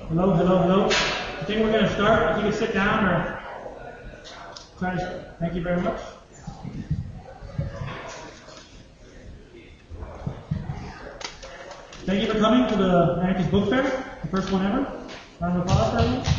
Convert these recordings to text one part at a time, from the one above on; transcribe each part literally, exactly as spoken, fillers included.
Hello, hello, hello. I think we're going to start. If you can sit down or try to. Thank you very much. Thank you for coming to the Anarchist Book Fair, the first one ever. Round of applause for everyone.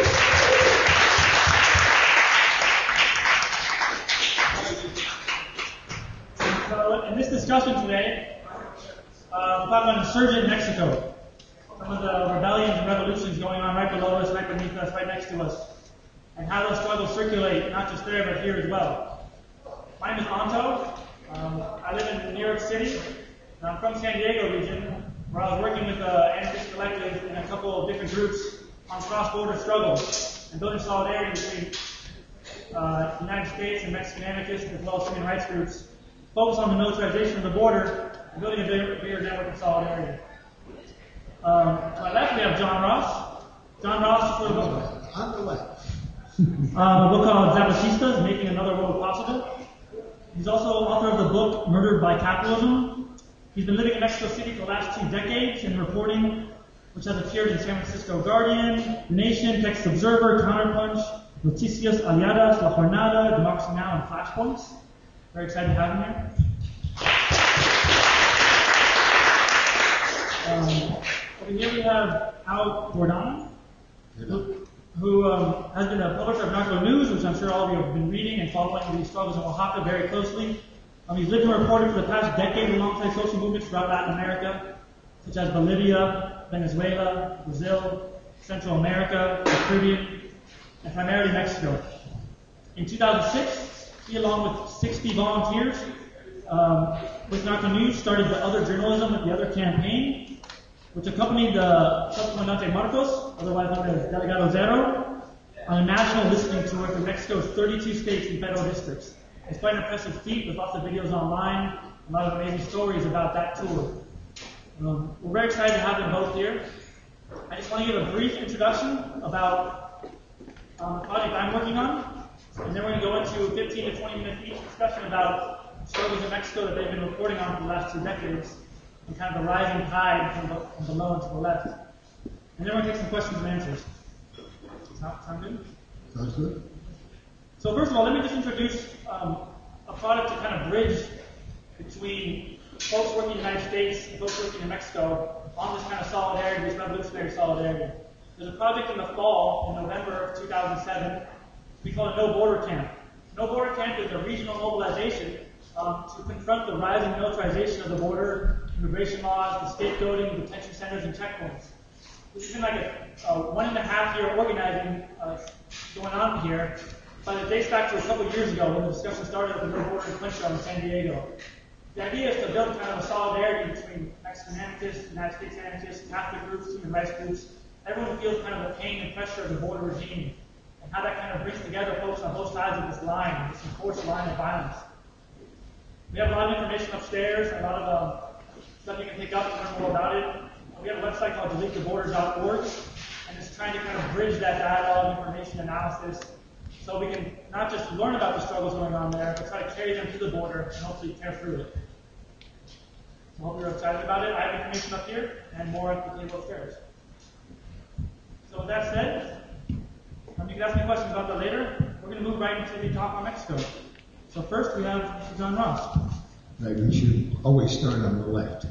So, in this discussion today, uh, we'll talk about insurgent Mexico. Some of the rebellions and revolutions going on right below us, right beneath us, right next to us, and how those struggles circulate, not just there, but here as well. My name is Anto. Um, I live in New York City, and I'm from San Diego region, where I was working with uh, Anarchist Collective and a couple of different groups on cross-border struggles and building solidarity between uh, the United States and Mexican anarchists, as well as human rights groups, focused on the militarization of the border and building a bigger, bigger network of solidarity. Um, to my left, we have John Ross. John Ross is for the book. On the left. Uh, a book called Zapatistas, Making Another World Possible. He's also author of the book Murdered by Capitalism. He's been living in Mexico City for the last two decades and reporting, which has appeared in San Francisco Guardian, The Nation, Texas Observer, Counterpunch, Noticias Aliadas, La Jornada, Democracy Now! And Flashpoints. Very excited to have him here. Um, over here we have Al Gordon, who, who um, has been a publisher of Narco News, which I'm sure all of you have been reading and following these struggles in Oaxaca very closely. Um, he's lived and reported for the past decade alongside social movements throughout Latin America, such as Bolivia, Venezuela, Brazil, Central America, the Caribbean, and primarily Mexico. In two thousand six, he, along with sixty volunteers um, with Narco News, started the Other Journalism with the Other campaign, which accompanied the Subcomandante Marcos, otherwise known as Delegado Zero, on a national listening tour through Mexico's thirty-two states and federal districts. It's quite an impressive feat with lots of videos online, a lot of amazing stories about that tour. Um, we're very excited to have them both here. I just want to give a brief introduction about um, the project I'm working on, and then we're going to go into a fifteen to twenty minute each discussion about struggles in Mexico that they've been reporting on for the last two decades, and kind of the rising tide from, the, from below and to the left. And then we're going to take some questions and answers. Sound, sound good? Sounds good. So first of all, let me just introduce um, a product to kind of bridge between folks working in the United States and folks working in Mexico on this kind of solidarity, this revolutionary solidarity. There's a project in the fall, in November of two thousand seven, we call it No Border Camp. No Border Camp is a regional mobilization um, to confront the rising militarization of the border, immigration laws, the scapegoating, detention centers, and checkpoints. This has been like a, a one and a half year organizing uh, going on here, but it dates back to a couple years ago when the discussion started at the No Border Encuentro in San Diego. The idea is to build kind of a solidarity between Mexican anarchists, United States anarchists, Catholic groups, human rights groups. Everyone feels kind of the pain and pressure of the border regime, and how that kind of brings together folks on both sides of this line, this enforced line of violence. We have a lot of information upstairs, a lot of um, stuff you can pick up and learn more about it. We have a website called delete the border dot org, and it's trying to kind of bridge that dialogue, information analysis, so we can not just learn about the struggles going on there, but try to carry them to the border and hopefully tear through it. So I hope you're excited about it. I have information up here and more at the table upstairs. So with that said, um, you can ask me questions about that later. We're going to move right into the talk on Mexico. So first we have Mister John Ross. Right, we should always start on the left.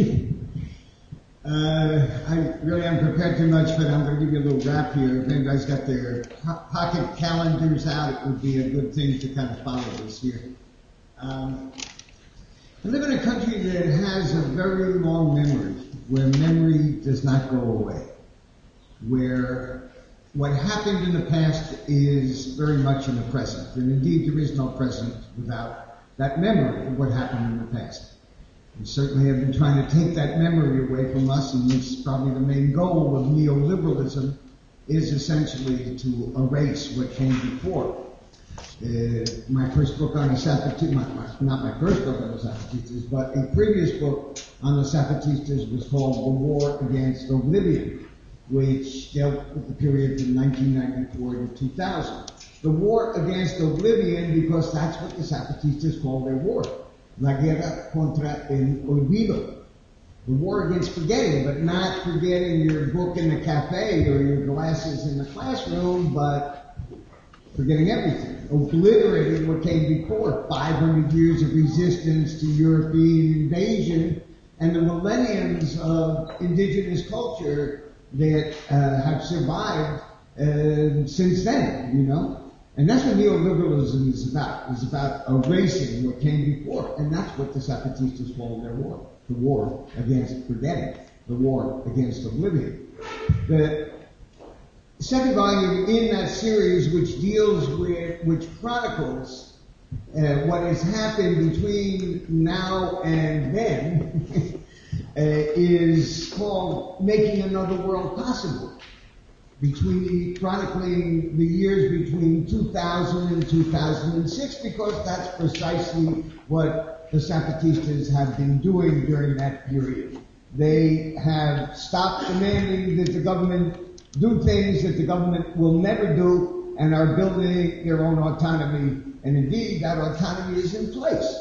uh, I really am prepared too much, but I'm going to give you a little rap here. If anybody's got their po- pocket calendars out, it would be a good thing to kind of follow this here. Um, I live in a country that has a very long memory, where memory does not go away, where what happened in the past is very much in the present, and indeed there is no present without that memory of what happened in the past. We certainly have been trying to take that memory away from us, and it's probably the main goal of neoliberalism, is essentially to erase what came before. Uh, my first book on the Zapatistas, my, my, not my first book on the Zapatistas, but a previous book on the Zapatistas was called The War Against Oblivion, which dealt with the period from nineteen ninety-four to two thousand. The war against oblivion, because that's what the Zapatistas call their war. La guerra contra el olvido. The war against forgetting, but not forgetting your book in the cafe or your glasses in the classroom, but forgetting everything, obliterating what came before. five hundred years of resistance to European invasion and the millenniums of indigenous culture that uh, have survived uh, since then, you know. And that's what neoliberalism is about. It's about erasing what came before. And that's what the Zapatistas call their war. The war against forgetting. The war against oblivion. The second volume in that series, which deals with, which chronicles uh, what has happened between now and then, uh, is called Making Another World Possible. Between chronicling the years between two thousand and two thousand six, because that's precisely what the Zapatistas have been doing during that period. They have stopped demanding that the government do things that the government will never do and are building their own autonomy. And indeed, that autonomy is in place.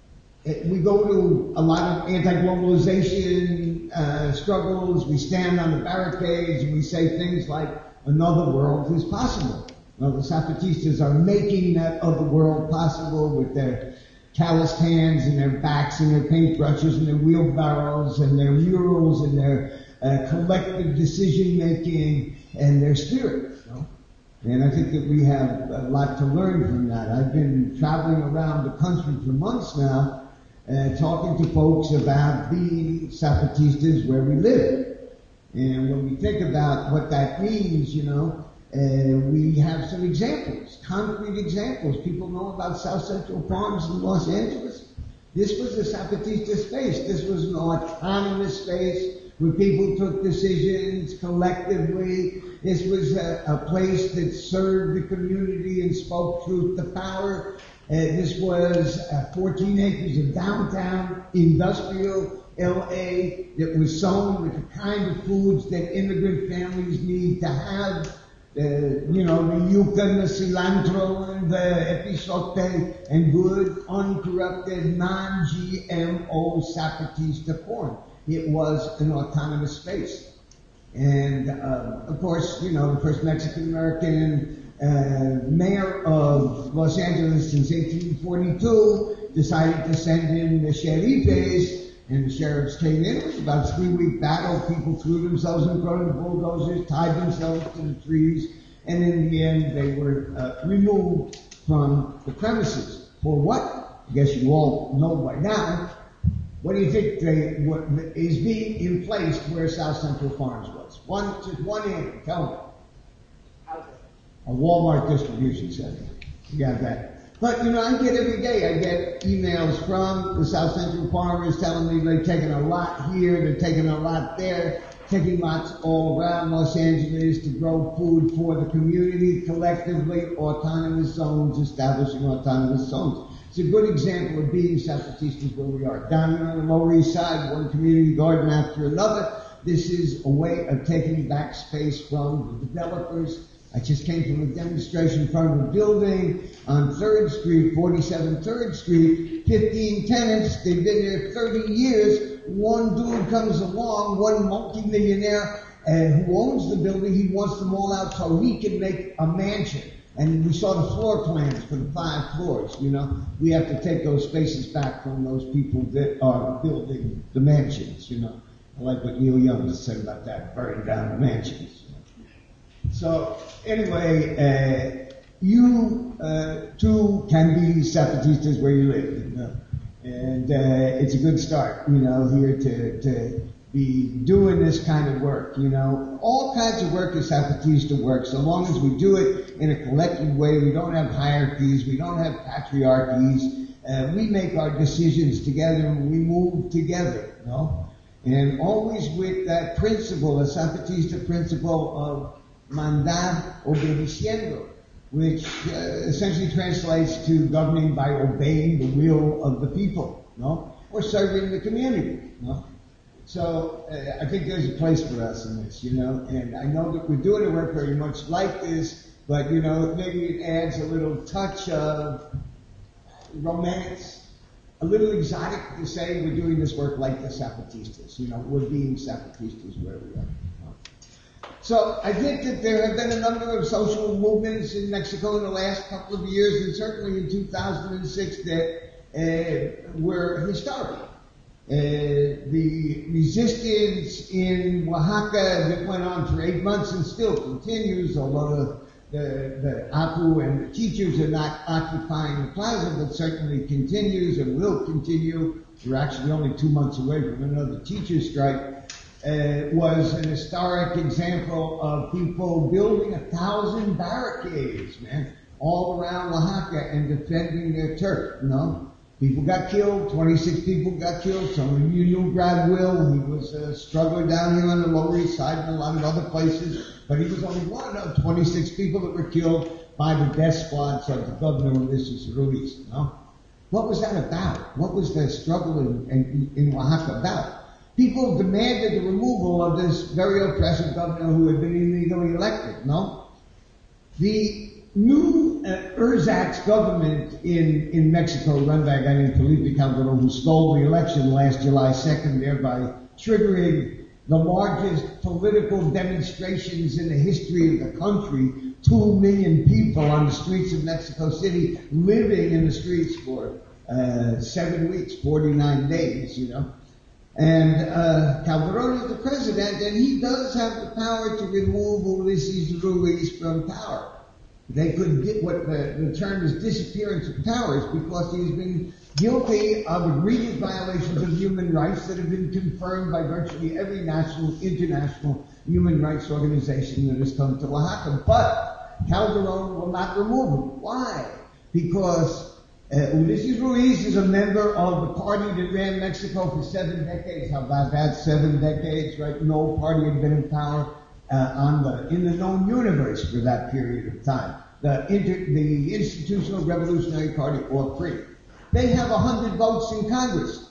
It, we go to a lot of anti-globalization uh, struggles. We stand on the barricades and we say things like, another world is possible. Well, the Zapatistas are making that other world possible with their calloused hands and their backs and their paintbrushes and their wheelbarrows and their murals and their uh, collective decision-making and their spirit. You know? And I think that we have a lot to learn from that. I've been traveling around the country for months now, Uh, talking to folks about being Zapatistas where we live. And when we think about what that means, you know, uh, we have some examples, concrete examples. People know about South Central Farms in Los Angeles. This was a Zapatista space. This was an autonomous space where people took decisions collectively. This was a, a place that served the community and spoke truth to power. Uh, this was uh, fourteen acres of downtown industrial L A that was sown with the kind of foods that immigrant families need to have. Uh, you know, the yuca and the cilantro and the episote and good, uncorrupted, non-G M O Zapatista corn. It was an autonomous space. And, uh, of course, you know, the first Mexican-American Uh, mayor of Los Angeles since eighteen forty-two decided to send in the sheriffes, and the sheriffs came in. It was about a three-week battle. People threw themselves in front of the bulldozers, tied themselves to the trees, and in the end they were uh, removed from the premises. For what? I guess you all know by now. What do you think they, what is being in place where South Central Farms was? One, just one answer. Tell me. A Walmart distribution center. You got that. But, you know, I get every day, I get emails from the South Central farmers telling me they're taking a lot here, they're taking a lot there, taking lots all around Los Angeles to grow food for the community, collectively, autonomous zones, establishing autonomous zones. It's a good example of being Zapatistas where we are. Down here on the Lower East Side, one community garden after another. This is a way of taking back space from the developers. I just came from a demonstration in front of a building on third street, forty-seven third street, fifteen tenants, they've been there thirty years. One dude comes along, one multimillionaire uh, who owns the building, he wants them all out so he can make a mansion. And we saw the floor plans for the five floors, you know. We have to take those spaces back from those people that are building the mansions, you know. I like what Neil Young said about that, burning down the mansions. So, anyway, uh, you, uh, too can be Zapatistas where you live, you know. And, uh, it's a good start, you know, here to, to be doing this kind of work, you know. All kinds of work is Zapatista work, so long as we do it in a collective way. We don't have hierarchies, we don't have patriarchies. Uh, we make our decisions together and we move together, you know. And always with that principle, a Zapatista principle of mandar obedeciendo, which uh, essentially translates to governing by obeying the will of the people, no? Or serving the community, no? So uh, I think there's a place for us in this, you know, and I know that we're doing a work very much like this, but, you know, maybe it adds a little touch of romance, a little exotic to say we're doing this work like the Zapatistas. You know, we're being Zapatistas where we are. So I think that there have been a number of social movements in Mexico in the last couple of years, and certainly in two thousand six that uh, were historic. Uh, the resistance in Oaxaca that went on for eight months and still continues, although the, the, the A P U and the teachers are not occupying the plaza, but certainly continues and will continue. We're actually only two months away from another teacher strike. Uh, was an historic example of people building a thousand barricades, man, all around Oaxaca and defending their turf, you know. People got killed, twenty-six people got killed. Some of you knew Brad Will. He was a struggler down here on the Lower East Side and a lot of other places, but he was only one of twenty-six people that were killed by the death squads of the governor, Ulises Ruiz, you know. What was that about? What was the struggle in, in, in Oaxaca about? People demanded the removal of this very oppressive governor who had been illegally elected, no? The new uh, Erzatz government in, in Mexico, run by a guy named Felipe Calderon, who stole the election last July second, thereby triggering the largest political demonstrations in the history of the country. Two million people on the streets of Mexico City, living in the streets for uh, seven weeks, forty-nine days, you know. And uh, Calderon is the president, and he does have the power to remove Ulises Ruiz from power. They could get what the, the term is disappearance of powers, because he's been guilty of egregious violations of human rights that have been confirmed by virtually every national, international human rights organization that has come to Oaxaca. But Calderon will not remove him. Why? Because Uh, Ulises Ruiz is a member of the party that ran Mexico for seven decades. How about that? Seven decades, right? No party had been in power uh, on the in the known universe for that period of time. The inter, the Institutional Revolutionary Party, or P R I. They have a hundred votes in Congress.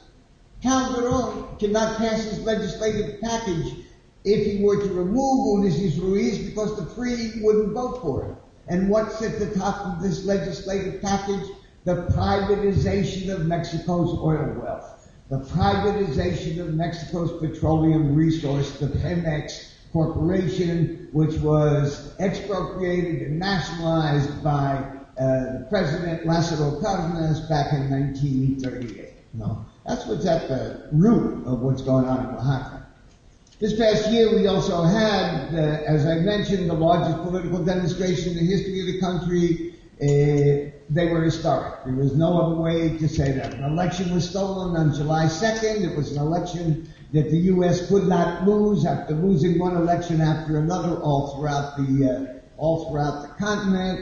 Calderon cannot pass his legislative package if he were to remove Ulises Ruiz, because the P R I wouldn't vote for him. And what's at the top of this legislative package? The privatization of Mexico's oil wealth, the privatization of Mexico's petroleum resource, the Pemex Corporation, which was expropriated and nationalized by uh, President Lázaro Cárdenas back in nineteen thirty-eight. No, that's what's at the root of what's going on in Oaxaca. This past year, we also had, uh, as I mentioned, the largest political demonstration in the history of the country. Uh, They were historic. There was no other way to say that. An election was stolen on July second. It was an election that the U S could not lose after losing one election after another all throughout the uh, all throughout the continent.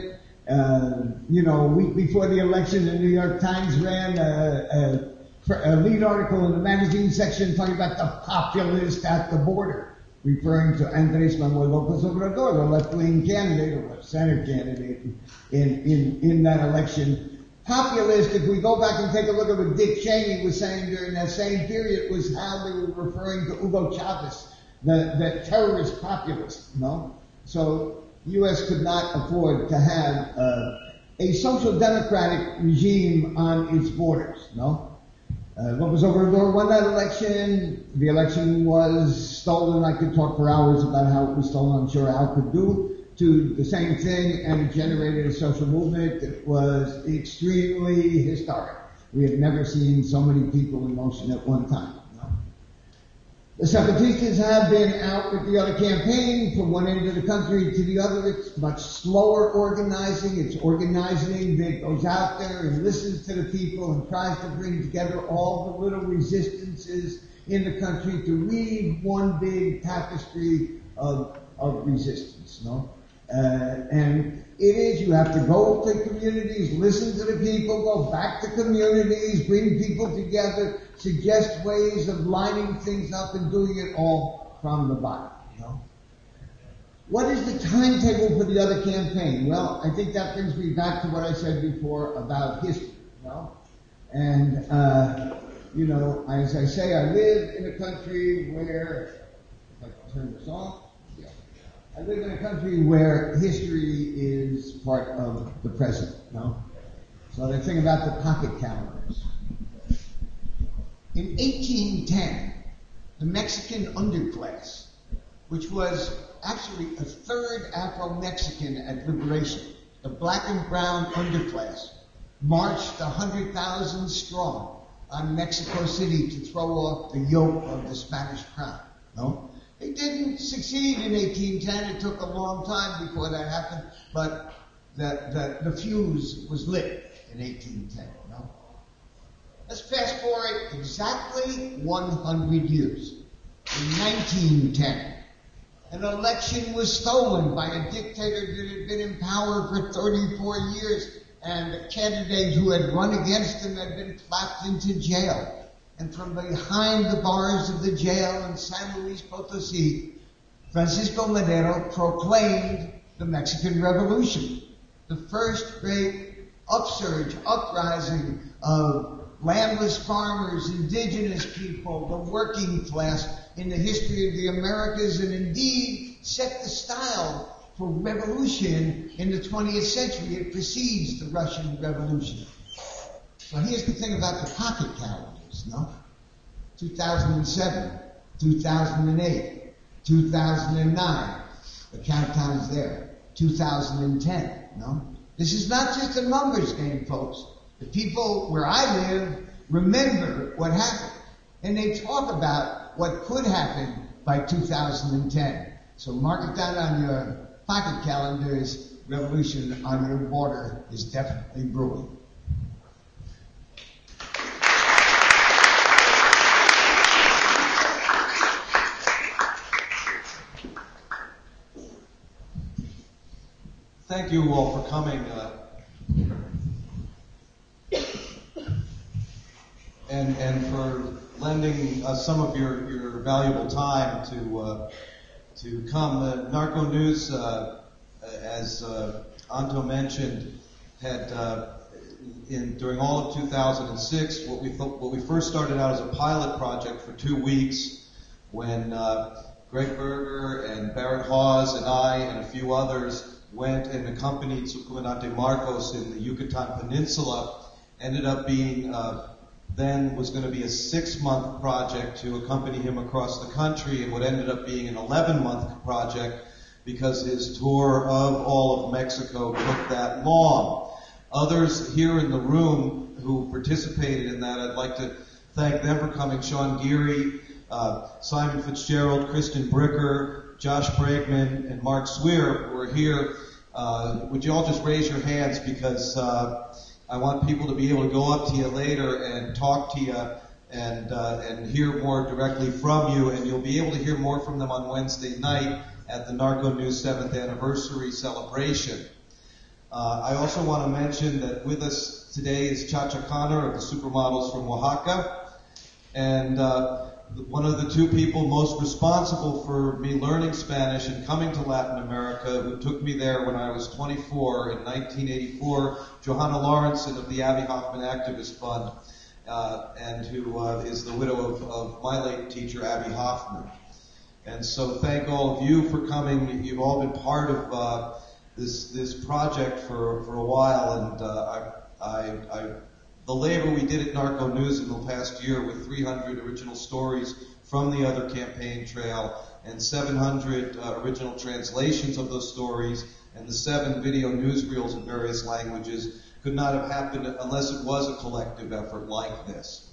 Uh, you know, a week before the election, the New York Times ran a, a, a lead article in the magazine section talking about the populist at the border, referring to Andrés Manuel López Obrador, the left-wing candidate or left center candidate in, in, in that election. Populist, if we go back and take a look at what Dick Cheney was saying during that same period, was how they were referring to Hugo Chavez, the, the terrorist populist, no? So the U S could not afford to have uh, a social democratic regime on its borders, no? Uh, López Obrador won that election. The election was stolen. I could talk for hours about how it was stolen. I'm sure Al could do to the same thing, and it generated a social movement that was extremely historic. We had never seen so many people in motion at one time. No. The Zapatistas have been out with the other campaign from one end of the country to the other. It's much slower organizing. It's organizing that goes out there and listens to the people and tries to bring together all the little resistances in the country to weave one big tapestry of, of resistance, no? Uh, and it is, you have to go to communities, listen to the people, go back to communities, bring people together, suggest ways of lining things up and doing it all from the bottom, you know? What is the timetable for the other campaign? Well, I think that brings me back to what I said before about history, you know? And, uh, you know, as I say, I live in a country where, if I can turn this off, yeah. I live in a country where history is part of the present, you know? So the thing about the pocket calendars. In eighteen ten, the Mexican underclass, which was actually a third Afro-Mexican at liberation, the black and brown underclass, marched one hundred thousand strong on Mexico City to throw off the yoke of the Spanish crown. No? They didn't succeed in eighteen ten. It took a long time before that happened, but the, the, the fuse was lit in eighteen ten. No? Let's fast forward exactly one hundred years. In nineteen ten, an election was stolen by a dictator that had been in power for thirty-four years, and the candidate who had run against him had been clapped into jail. And from behind the bars of the jail in San Luis Potosí, Francisco Madero proclaimed the Mexican Revolution, the first great upsurge, uprising of landless farmers, indigenous people, the working class in the history of the Americas, and indeed set the style for revolution in the twentieth century. It precedes the Russian Revolution. So here's the thing about the pocket calendars, no? two thousand seven, two thousand eight, two thousand nine, the countdown's there. two thousand ten, no? This is not just a numbers game, folks. The people where I live remember what happened, and they talk about what could happen by two thousand ten. So mark it down on your pocket calendars. Revolution on your border is definitely brewing. Thank you all for coming. Uh, and and for lending us some of your, your valuable time to uh, to come. The Narco News, uh, as uh, Anto mentioned, had uh, in during all of two thousand six what we thought, what we first started out as a pilot project for two weeks when uh, Greg Berger and Barrett Hawes and I and a few others went and accompanied Subcomandante Marcos in the Yucatan Peninsula. Ended up being uh, then was going to be a six-month project to accompany him across the country, and what ended up being an eleven-month project because his tour of all of Mexico took that long. Others here in the room who participated in that, I'd like to thank them for coming. Sean Geary, uh, Simon Fitzgerald, Kristen Bricker, Josh Bregman, and Mark Swear who are here. Uh, would you all just raise your hands, because uh, I want people to be able to go up to you later and talk to you and uh, and hear more directly from you, and you'll be able to hear more from them on Wednesday night at the Narco News seventh anniversary celebration. Uh, I also want to mention that with us today is Chacha Connor of the Supermodels from Oaxaca, and uh, one of the two people most responsible for me learning Spanish and coming to Latin America, who took me there when I was twenty-four in nineteen eighty-four, Johanna Lawrenson of the Abby Hoffman Activist Fund, uh, and who uh, is the widow of, of my late teacher, Abby Hoffman. And so thank all of you for coming. You've all been part of uh, this this project for, for a while, and uh, I, I, I the labor we did at Narco News in the past year with three hundred original stories from the other campaign trail and seven hundred uh, original translations of those stories and the seven video newsreels in various languages could not have happened unless it was a collective effort like this.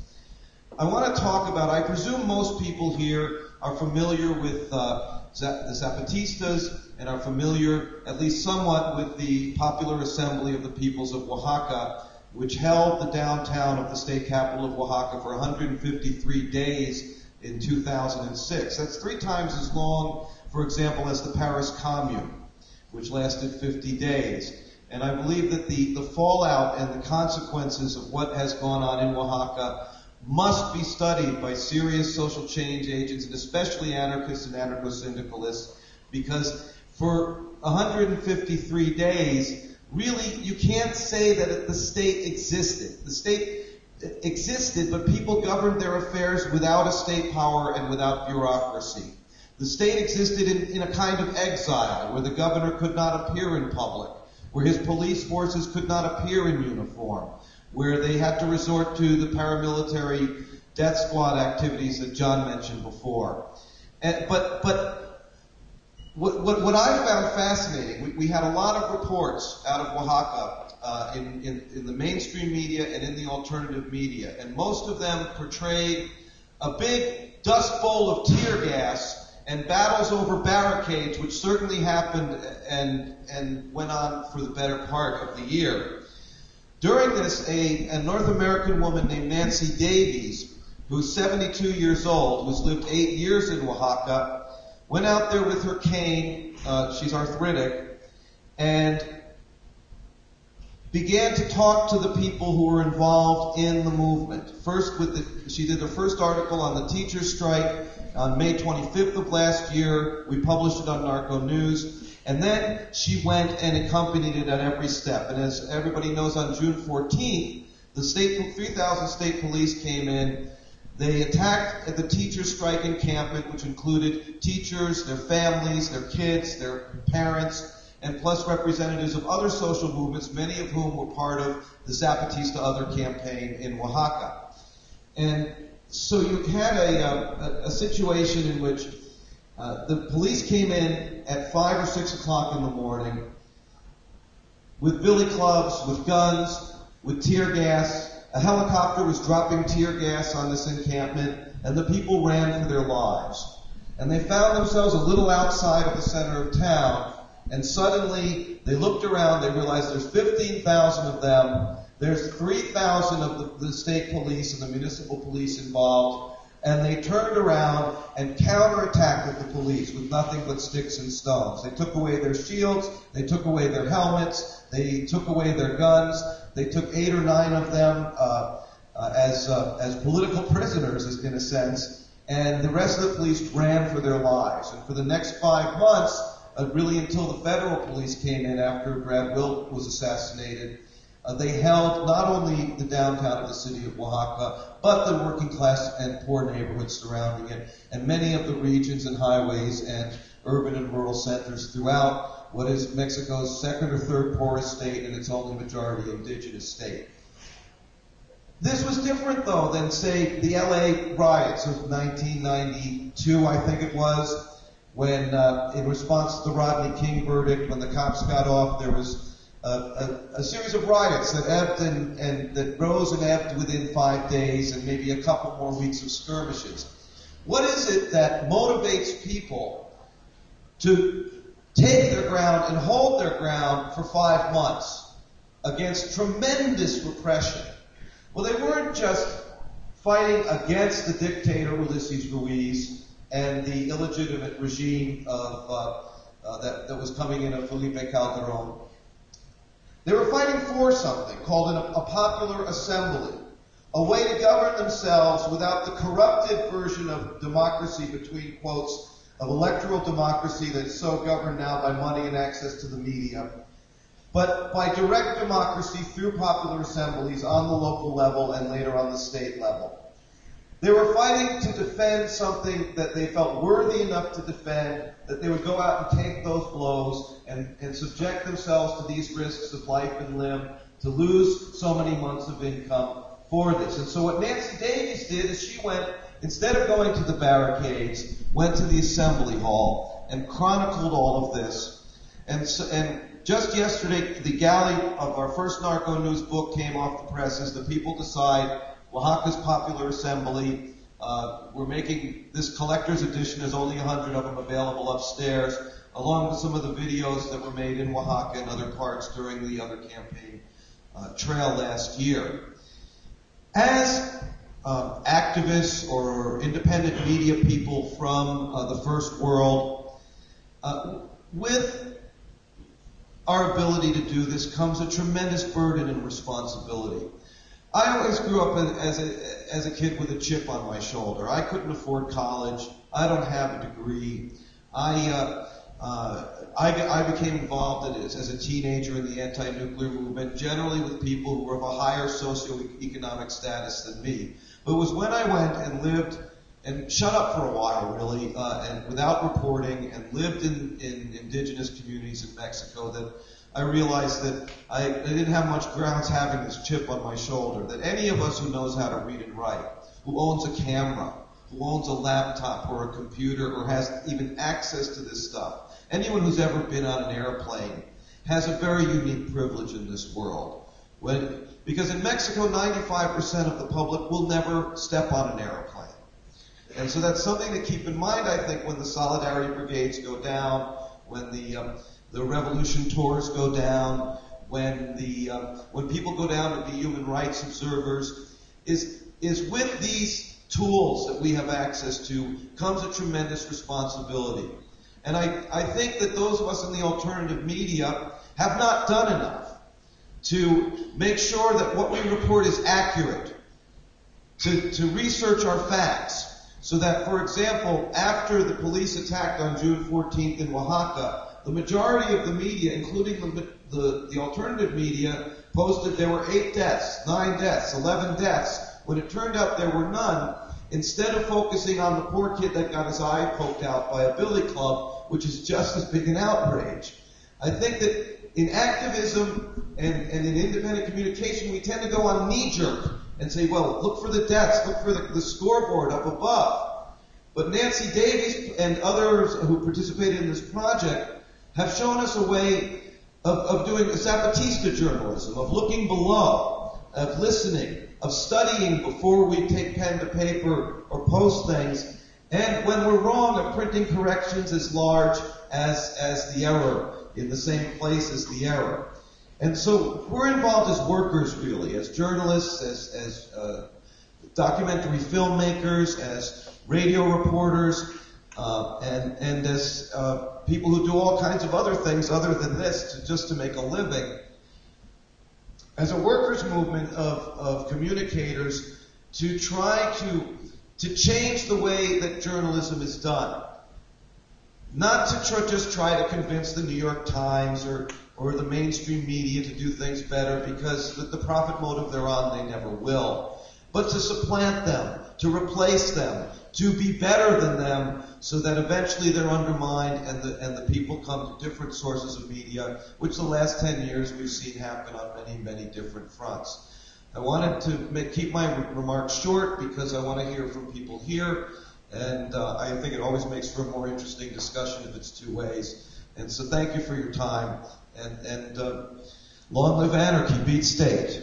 I want to talk about, I presume most people here are familiar with uh, the Zapatistas and are familiar, at least somewhat, with the Popular Assembly of the Peoples of Oaxaca, which held the downtown of the state capital of Oaxaca for one hundred fifty-three days in two thousand six. That's three times as long, for example, as the Paris Commune, which lasted fifty days. And I believe that the, the fallout and the consequences of what has gone on in Oaxaca must be studied by serious social change agents, and especially anarchists and anarcho-syndicalists, because for one hundred fifty-three days, really, you can't say that the state existed. The state existed, but people governed their affairs without a state power and without bureaucracy. The state existed in, in a kind of exile, where the governor could not appear in public, where his police forces could not appear in uniform, where they had to resort to the paramilitary death squad activities that John mentioned before. And, but but what, what, what I found fascinating, we, we had a lot of reports out of Oaxaca uh, in, in, in the mainstream media and in the alternative media, and most of them portrayed a big dust bowl of tear gas and battles over barricades, which certainly happened and and went on for the better part of the year. During this, a, a North American woman named Nancy Davies, who's seventy-two years old, who's lived eight years in Oaxaca, went out there with her cane, uh, she's arthritic, and began to talk to the people who were involved in the movement. First, with the, she did her first article on the teachers' strike on May twenty-fifth of last year. We published it on Narco News. And then she went and accompanied it at every step. And as everybody knows, on June fourteenth, the state, three thousand state police came in. They attacked at the teachers' strike encampment, which included teachers, their families, their kids, their parents, and plus representatives of other social movements, many of whom were part of the Zapatista Other campaign in Oaxaca. And so you had a, a, a situation in which uh, the police came in at five or six o'clock in the morning with billy clubs, with guns, with tear gas. A helicopter was dropping tear gas on this encampment, and the people ran for their lives. And they found themselves a little outside of the center of town, and suddenly they looked around, they realized there's fifteen thousand of them, there's three thousand of the, the state police and the municipal police involved, and they turned around and counterattacked the police with nothing but sticks and stones. They took away their shields, they took away their helmets, they took away their guns, they took eight or nine of them uh, uh, as uh, as political prisoners, in a sense, and the rest of the police ran for their lives. And for the next five months, uh, really until the federal police came in after Brad Wilk was assassinated, uh, they held not only the downtown of the city of Oaxaca, but the working class and poor neighborhoods surrounding it, and many of the regions and highways and urban and rural centers throughout what is Mexico's second or third poorest state and its only majority indigenous state. This was different, though, than, say, the L A riots of nineteen ninety-two, I think it was, when, uh, in response to the Rodney King verdict, when the cops got off, there was a, a, a series of riots that ebbed and, and that rose and ebbed within five days, and maybe a couple more weeks of skirmishes. What is it that motivates people to take their ground and hold their ground for five months against tremendous repression? Well, they weren't just fighting against the dictator Ulysses Ruiz and the illegitimate regime of uh, uh, that, that was coming in of Felipe Calderon. They were fighting for something called an, a popular assembly, a way to govern themselves without the corrupted version of democracy, between quotes, of electoral democracy that's so governed now by money and access to the media, but by direct democracy through popular assemblies on the local level and later on the state level. They were fighting to defend something that they felt worthy enough to defend, that they would go out and take those blows and, and subject themselves to these risks of life and limb, to lose so many months of income for this. And so what Nancy Davies did is she went, instead of going to the barricades, went to the assembly hall and chronicled all of this. And, so, and just yesterday, the galley of our first Narco News book came off the presses, The People Decide, Oaxaca's Popular Assembly. Uh, we're making this collector's edition. There's only a hundred of them available upstairs, along with some of the videos that were made in Oaxaca and other parts during the other campaign uh, trail last year. As um, activists or independent media people from uh, the first world, uh, with our ability to do this comes a tremendous burden and responsibility. I always grew up as a, as a kid with a chip on my shoulder. I couldn't afford college. I don't have a degree. I, uh, uh, I, I became involved as, as a teenager in the anti-nuclear movement, generally with people who were of a higher socioeconomic status than me. But it was when I went and lived and shut up for a while, really, uh, and without reporting, and lived in, in indigenous communities in Mexico, that I realized that I, I didn't have much grounds having this chip on my shoulder, that any of us who knows how to read and write who owns a camera, who owns a laptop or a computer or has even access to this stuff. Anyone who's ever been on an airplane has a very unique privilege in this world. When, because in Mexico, ninety-five percent of the public will never step on an airplane. And so that's something to keep in mind, I think, when the Solidarity Brigades go down, when the um, the revolution tours go down, when the um, when people go down to be human rights observers, is is with these tools that we have access to comes a tremendous responsibility. And I, I think that those of us in the alternative media have not done enough to make sure that what we report is accurate, to, to research our facts, so that, for example, after the police attacked on June fourteenth in Oaxaca, the majority of the media, including the, the, the alternative media, posted there were eight deaths, nine deaths, eleven deaths, when it turned out there were none. Instead of focusing on the poor kid that got his eye poked out by a billy club, which is just as big an outrage. I think that in activism and, and in independent communication, we tend to go on knee-jerk and say, well, look for the deaths, look for the, the scoreboard up above. But Nancy Davies and others who participated in this project have shown us a way of, of doing Zapatista journalism, of looking below, of listening, of studying before we take pen to paper or post things, and when we're wrong, of printing corrections as large as, as the error, in the same place as the error. And so we're involved as workers, really, as journalists, as, as uh, documentary filmmakers, as radio reporters, uh, and, and as uh, people who do all kinds of other things other than this to, just to make a living. As a workers' movement of, of communicators, to try to, to change the way that journalism is done. Not to tr- just try to convince the New York Times or, or the mainstream media to do things better, because with the profit motive they're on, they never will. But to supplant them, to replace them, to be better than them, so that eventually they're undermined and the, and the people come to different sources of media, which the last ten years we've seen happen on many, many different fronts. I wanted to make, keep my remarks short because I want to hear from people here, and uh, I think it always makes for a more interesting discussion if it's two ways. And so thank you for your time, and, and uh, long live anarchy, beat state.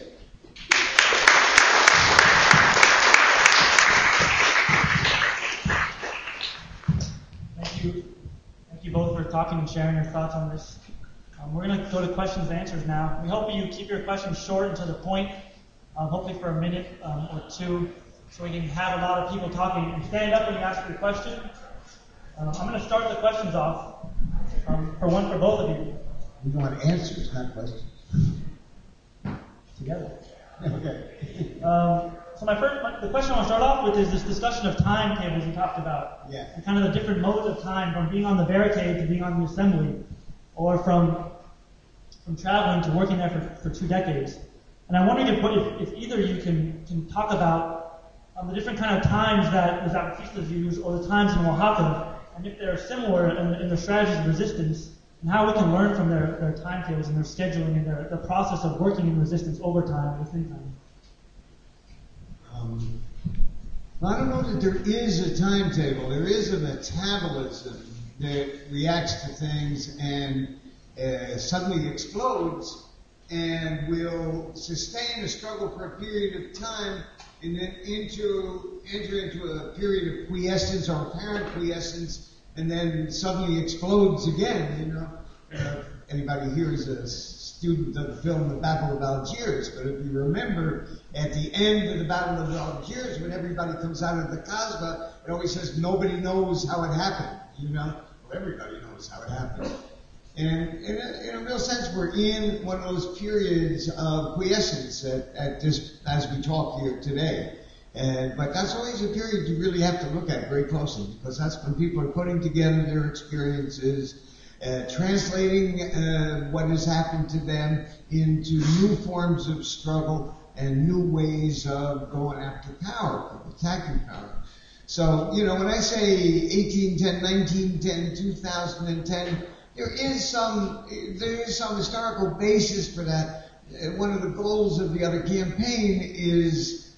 Thank you both for talking and sharing your thoughts on this. Um, we're going to go to questions and answers now. We hope you keep your questions short and to the point, um, hopefully for a minute um, or two, so we can have a lot of people talking. And stand up when you ask your question. Um, I'm going to start the questions off, um, for one for both of you. We want answers, not questions. Together. Okay. Um, so my first, my, the question I want to start off with is this discussion of timetables you talked about. Yeah. And kind of the different modes of time, from being on the barricade to being on the assembly, or from from traveling to working there for, for two decades. And I'm wondering if, if, if either of you can, can talk about um, the different kind of times that the Zapatistas use, or the times in Oaxaca, and if they're similar in, in their strategies of resistance, and how we can learn from their, their timetables and their scheduling and their the process of working in resistance over time and within time. Um, I don't know that there is a timetable. There is a metabolism that reacts to things and uh, suddenly explodes and will sustain a struggle for a period of time and then into, enter into a period of quiescence or apparent quiescence and then suddenly explodes again, you know. Uh, anybody here is a student of the film The Battle of Algiers, but if you remember, at the end of the Battle of Algiers, when everybody comes out of the Kasbah, it always says nobody knows how it happened, you know. Well, everybody knows how it happened. And in a, in a real sense, we're in one of those periods of quiescence at, at this, as we talk here today. And, but that's always a period you really have to look at very closely, because that's when people are putting together their experiences, uh, translating uh, what has happened to them into new forms of struggle and new ways of going after power, of attacking power. So, you know, when I say eighteen ten, nineteen ten, two thousand ten, there is some, there is some historical basis for that. Uh, one of the goals of the other campaign is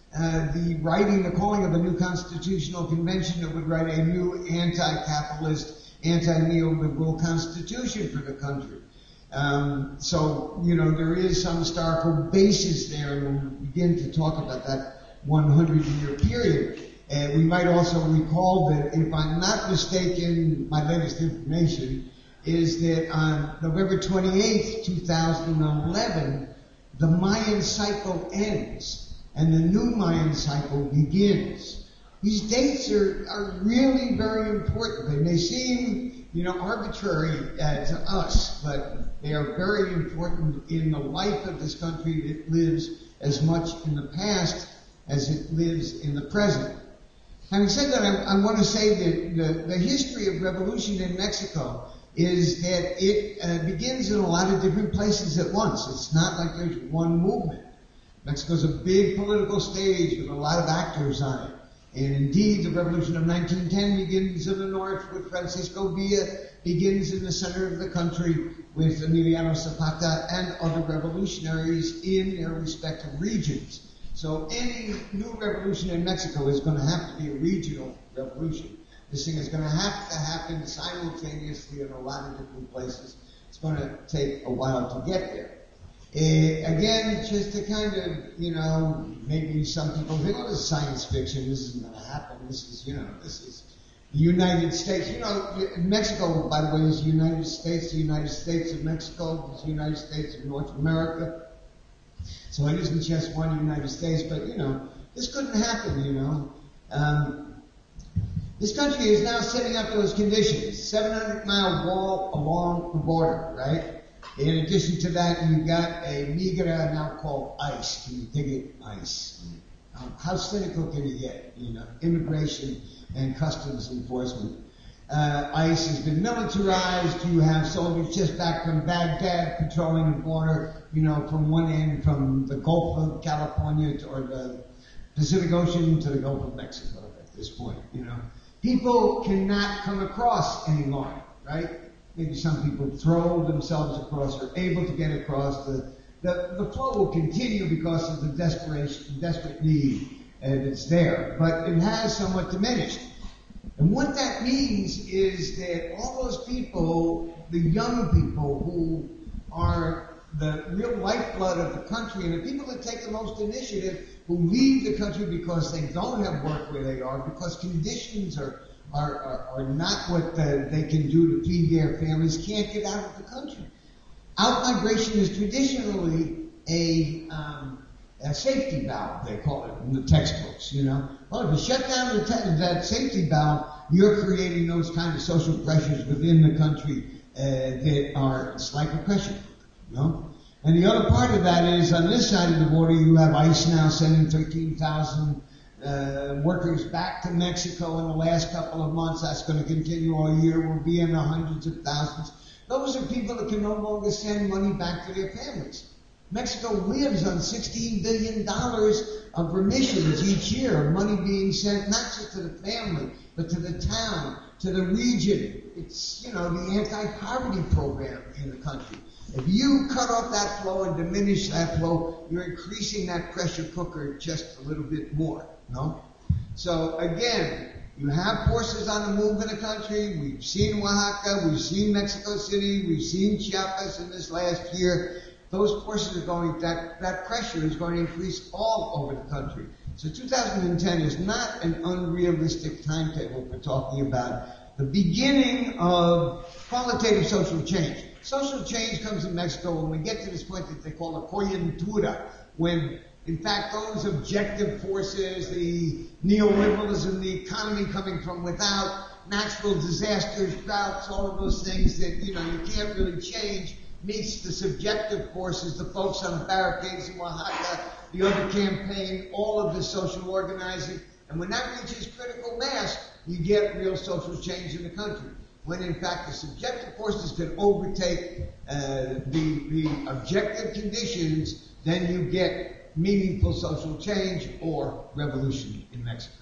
uh, the writing, the calling of a new constitutional convention that would write a new anti-capitalist, anti-neoliberal constitution for the country. Um, so, you know, there is some historical basis there, and we'll begin to talk about that one hundred year period. And we might also recall that, if I'm not mistaken, my latest information is that on November twenty-eighth, two thousand eleven, the Mayan cycle ends and the new Mayan cycle begins. These dates are, are really very important. They may seem, you know, arbitrary uh, to us, but they are very important in the life of this country that lives as much in the past as it lives in the present. Having said that, I, I want to say that the, the history of revolution in Mexico is that it uh, begins in a lot of different places at once. It's not like there's one movement. Mexico's a big political stage with a lot of actors on it. And indeed, the revolution of nineteen ten begins in the north with Francisco Villa, begins in the center of the country with Emiliano Zapata and other revolutionaries in their respective regions. So any new revolution in Mexico is going to have to be a regional revolution. This thing is going to have to happen simultaneously in a lot of different places. It's going to take a while to get there. Uh, again, just to kind of, you know, maybe some people think, oh, this is science fiction, this isn't going to happen, this is, you know, this is the United States. You know, Mexico, by the way, is the United States, the United States of Mexico, is the United States of North America. So it isn't just one United States, but, you know, this couldn't happen, you know. Um, this country is now setting up those conditions, seven hundred mile wall along the border, right? In addition to that, you've got a migra now called ICE. Can you dig it? ICE. Um, how cynical can you get? You know, immigration and customs enforcement. Uh, ICE has been militarized. You have soldiers just back from Baghdad patrolling the border, you know, from one end, from the Gulf of California to, or the Pacific Ocean to the Gulf of Mexico at this point, you know. People cannot come across any longer, right? Maybe some people throw themselves across or able to get across. The, the, the flow will continue because of the desperation, desperate need uh, that's there. But it has somewhat diminished. And what that means is that all those people, the young people who are the real lifeblood of the country and the people that take the most initiative, who leave the country because they don't have work where they are, because conditions are Are, are, are not what the, they can do to feed their families, can't get out of the country. Out-migration is traditionally a, um, a safety valve, they call it in the textbooks, you know. Well, if you shut down the te- that safety valve, you're creating those kind of social pressures within the country uh, that are, it's like oppression, you know. And the other part of that is, on this side of the border, you have ICE now sending thirteen thousand Uh, workers back to Mexico in the last couple of months. That's going to continue all year. We'll be in the hundreds of thousands. Those are people that can no longer send money back to their families. Mexico lives on sixteen billion dollars of remissions each year, money being sent not just to the family, but to the town, to the region. It's, you know, the anti-poverty program in the country. If you cut off that flow and diminish that flow, you're increasing that pressure cooker just a little bit more. No? So again, you have forces on the move in the country. We've seen Oaxaca, we've seen Mexico City, we've seen Chiapas in this last year. Those forces are going, that, that pressure is going to increase all over the country. So two thousand ten is not an unrealistic timetable for talking about the beginning of qualitative social change. Social change comes in Mexico when we get to this point that they call a coyuntura, when in fact those objective forces, the neoliberalism, the economy coming from without, natural disasters, droughts, all of those things that, you know, you can't really change, meets the subjective forces, the folks on the barricades in Oaxaca, the other campaign, all of the social organizing. And when that reaches critical mass, you get real social change in the country. When in fact the subjective forces can overtake uh, the, the objective conditions, then you get meaningful social change or revolution in Mexico.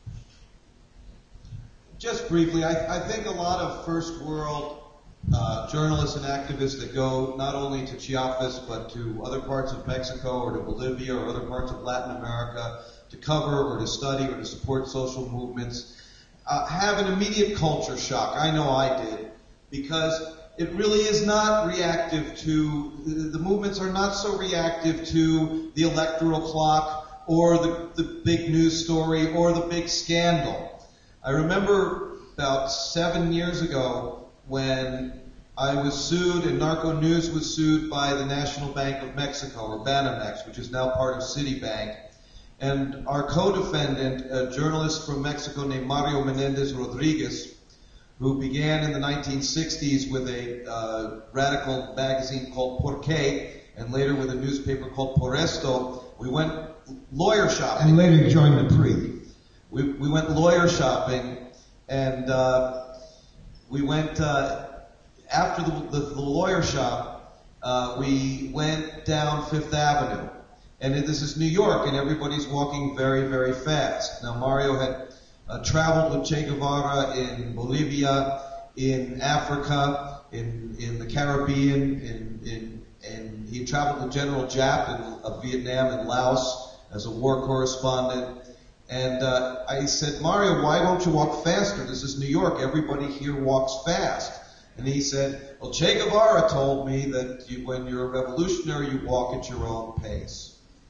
Just briefly, I, I think a lot of first world uh, journalists and activists that go not only to Chiapas but to other parts of Mexico or to Bolivia or other parts of Latin America to cover or to study or to support social movements, uh, have an immediate culture shock. I know I did, because it really is not reactive to, the movements are not so reactive to the electoral clock or the, the big news story or the big scandal. I remember about seven years ago when I was sued and Narco News was sued by the National Bank of Mexico, or Banamex, which is now part of Citibank. And our co-defendant, a journalist from Mexico named Mario Menendez Rodriguez, who began in the nineteen sixties with a uh, radical magazine called Por Qué, and later with a newspaper called Por Esto, we went lawyer shopping. And later joined the P R I. We, we went lawyer shopping, and uh, we went, uh, after the, the, the lawyer shop, uh, we went down Fifth Avenue. And this is New York, and everybody's walking very, very fast. Now, Mario had uh, traveled with Che Guevara in Bolivia, in Africa, in in the Caribbean, in, in and he traveled with General Giap in uh, Vietnam and Laos as a war correspondent. And uh, I said, Mario, why don't you walk faster? This is New York. Everybody here walks fast. And he said, well, Che Guevara told me that you, when you're a revolutionary, you walk at your own pace.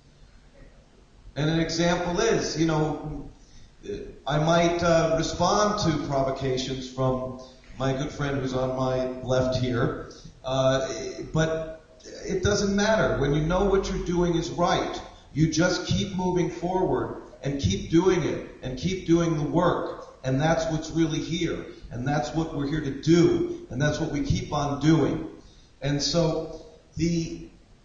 And an example is, you know, I might uh, respond to provocations from my good friend who's on my left here, uh, but it doesn't matter. When you know what you're doing is right, you just keep moving forward and keep doing it and keep doing the work. And that's what's really here. And that's what we're here to do. And that's what we keep on doing. And so the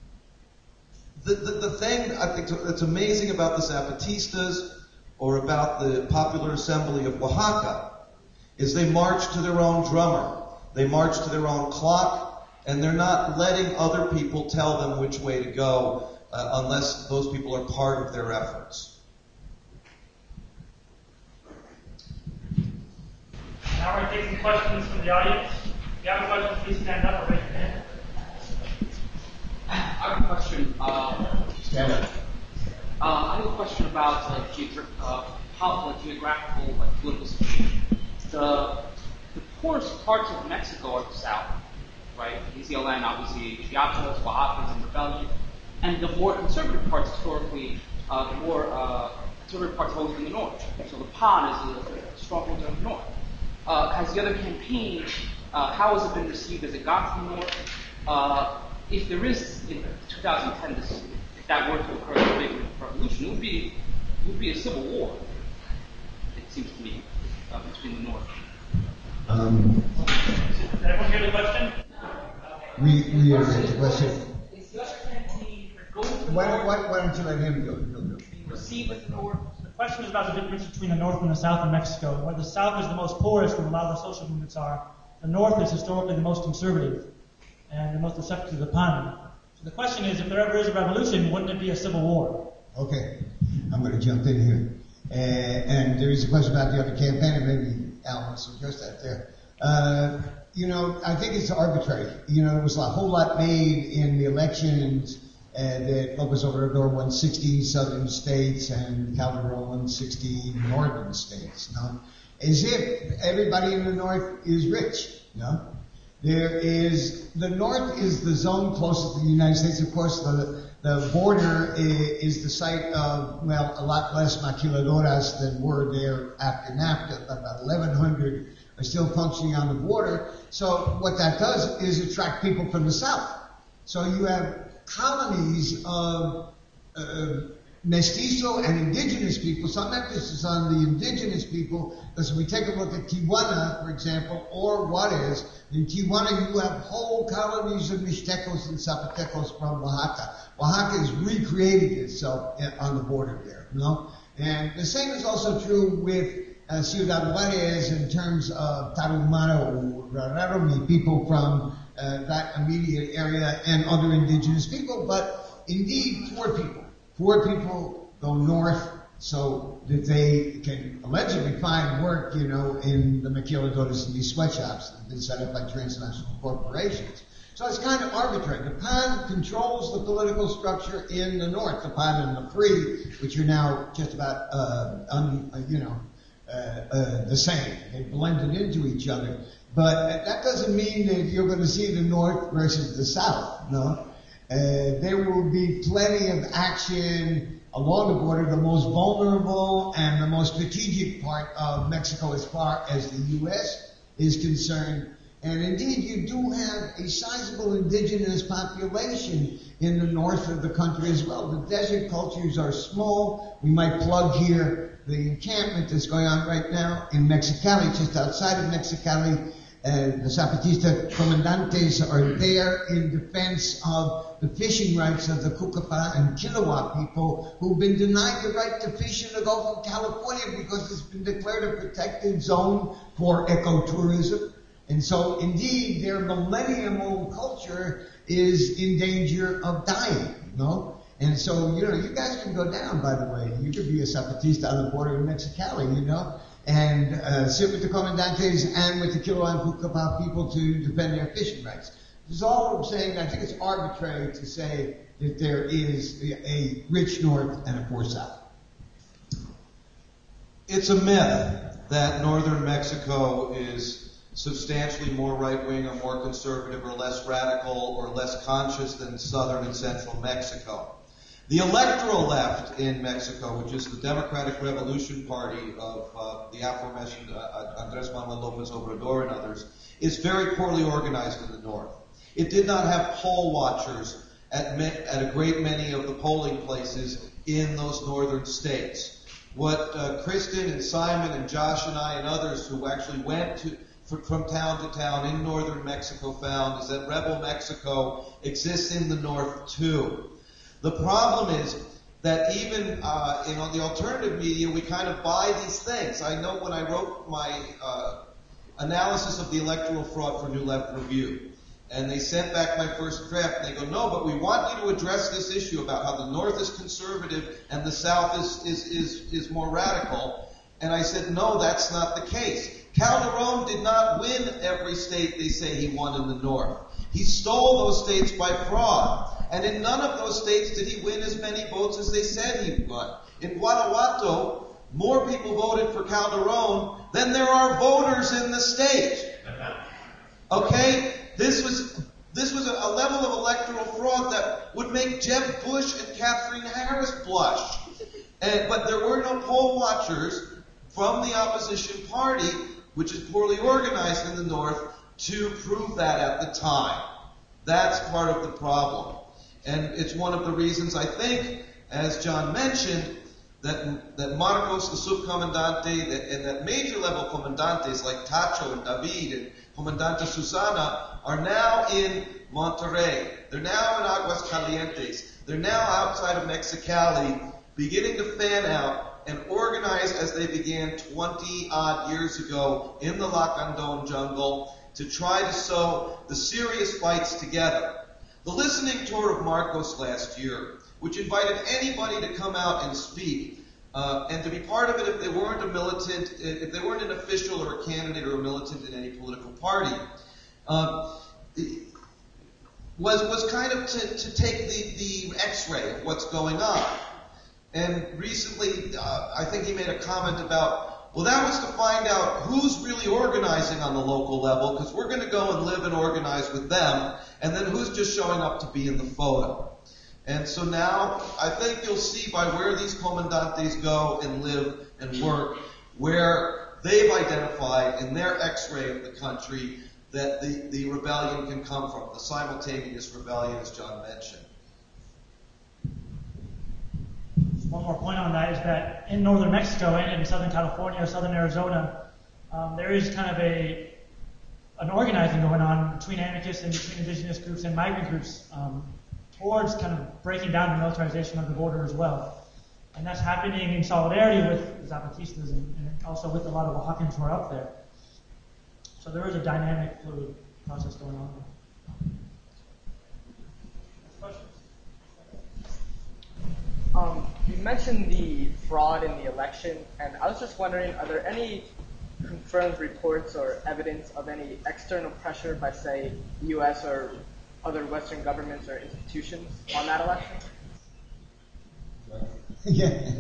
The, the, the thing I think that's amazing about the Zapatistas or about the Popular Assembly of Oaxaca is they march to their own drummer. They march to their own clock, and they're not letting other people tell them which way to go uh, unless those people are part of their efforts. Now we're going to take some questions from the audience. If you have a question, please stand up or raise your hand. I have a question. Uh, Stand up. uh, I have a question about uh, geogra- uh, how, uh, geographical, like, political situation. The the poorest parts of Mexico are the south, right? E Z L N, obviously, Chiapas, Oaxaca, and rebellion, and the more conservative parts historically, uh, the more uh, conservative parts have always been the north. So the P A N is a, a stronghold in the north. Uh, has the other campaign? Uh, how has it been received as it got to the north? Uh, If there is, in two thousand ten, this, if that were to occur, a big revolution, it would be, it would be a civil war, it seems to me, uh, between the North. Um, Does everyone hear the question? re- reiterate the question. Is the other campaign going to Why, why, why don't you let him go? He'll go. be received as the North? The question is about the difference between the North and the South of Mexico. Where the South is the most poorest, where a lot of the social movements are, the North is historically the most conservative and the most receptive to the P A N. So the question is, if there ever is a revolution, wouldn't it be a civil war? Okay, I'm going to jump in here. Uh, and there is a question about the other campaign, and maybe Al wants to address that there. Uh, you know, I think it's arbitrary. You know, there was a whole lot made in the elections uh, that Lopez Obrador won sixteen southern states and Calderon won sixteen northern states. No? As if everybody in the north is rich. No? There is, the north is the zone closest to the United States. Of course, the, the border is, is the site of, well, a lot less maquiladoras than were there after NAFTA. About eleven hundred are still functioning on the border. So what that does is attract people from the south. So you have colonies of uh, mestizo and indigenous people. Some emphasis on the indigenous people, because we take a look at Tijuana, for example, or Juarez. In Tijuana, you have whole colonies of Mixtecos and Zapotecos from Oaxaca. Oaxaca has recreated itself on the border there, you know? And the same is also true with uh, Ciudad Juarez in terms of Tarahumara or Rarámuri, people from uh, that immediate area, and other indigenous people, but indeed poor people. Poor people go north so that they can allegedly find work, you know, in the maquiladoras and these sweatshops that have been set up by transnational corporations. So it's kind of arbitrary. The P A N controls the political structure in the north, the P A N and the F R I, which are now just about, uh, un, uh, you know, uh, uh, the same. They blended into each other. But that doesn't mean that you're going to see the north versus the south, no? Uh, there will be plenty of action along the border, the most vulnerable and the most strategic part of Mexico as far as the U S is concerned. And indeed, you do have a sizable indigenous population in the north of the country as well. The desert cultures are small. We might plug here the encampment that's going on right now in Mexicali, just outside of Mexicali. Uh, the Zapatista comandantes are there in defense of the fishing rights of the Cucapa and Kilowa people who've been denied the right to fish in the Gulf of California because it's been declared a protected zone for ecotourism. And so, indeed, their millennium-old culture is in danger of dying, you know? And so, you know, you guys can go down, by the way. You could be a Zapatista on the border in Mexicali, you know? And uh, sit with the comandantes and with the Kilowa and Cucapa people to defend their fishing rights. This is all I'm saying. I think it's arbitrary to say that there is a rich north and a poor south. It's a myth that northern Mexico is substantially more right-wing or more conservative or less radical or less conscious than southern and central Mexico. The electoral left in Mexico, which is the Democratic Revolution Party of uh, the aforementioned uh, Andrés Manuel López Obrador and others, is very poorly organized in the north. It did not have poll watchers at, me- at a great many of the polling places in those northern states. What uh, Kristen and Simon and Josh and I and others who actually went to from town to town in northern Mexico found is that rebel Mexico exists in the north too. The problem is that even uh, you know, the alternative media, we kind of buy these things. I know when I wrote my uh, analysis of the electoral fraud for New Left Review, and they sent back my first draft, and they go, no, but we want you to address this issue about how the north is conservative and the south is, is, is, is more radical. And I said, no, that's not the case. Calderon did not win every state they say he won in the north. He stole those states by fraud. And in none of those states did he win as many votes as they said he won. In Guanajuato, more people voted for Calderon than there are voters in the state. Okay? This was this was a, a level of electoral fraud that would make Jeb Bush and Catherine Harris blush. And, but there were no poll watchers from the opposition party, which is poorly organized in the north, to prove that at the time. That's part of the problem. And it's one of the reasons I think, as John mentioned, that that Marcos, the subcomandante, that, and that major level comandantes like Tacho and David and Comandante Susana are now in Monterrey. They're now in Aguascalientes. They're now outside of Mexicali, beginning to fan out and organize as they began twenty odd years ago in the Lacandon jungle to try to sew the serious fights together. The listening tour of Marcos last year, which invited anybody to come out and speak, uh, and to be part of it if they weren't a militant, if they weren't an official or a candidate or a militant in any political party, uh, was was kind of to, to take the, the X-ray of what's going on. And recently, uh, I think he made a comment about, well, that was to find out who's really organizing on the local level, because we're going to go and live and organize with them, and then who's just showing up to be in the photo. And so now, I think you'll see by where these comandantes go and live and work, where they've identified in their X-ray of the country that the, the rebellion can come from, the simultaneous rebellion, as John mentioned. One more point on that is that in northern Mexico and in southern California or southern Arizona, um, there is kind of a an organizing going on between anarchists and between indigenous groups and migrant groups um, towards kind of breaking down the militarization of the border as well. And that's happening in solidarity with the Zapatistas and, and also with a lot of Oaxacans who are up there. So there is a dynamic, fluid process going on there. Questions? Um, you mentioned the fraud in the election, and I was just wondering, are there any confirmed reports or evidence of any external pressure by, say, the U S or other Western governments or institutions on that election? Yeah,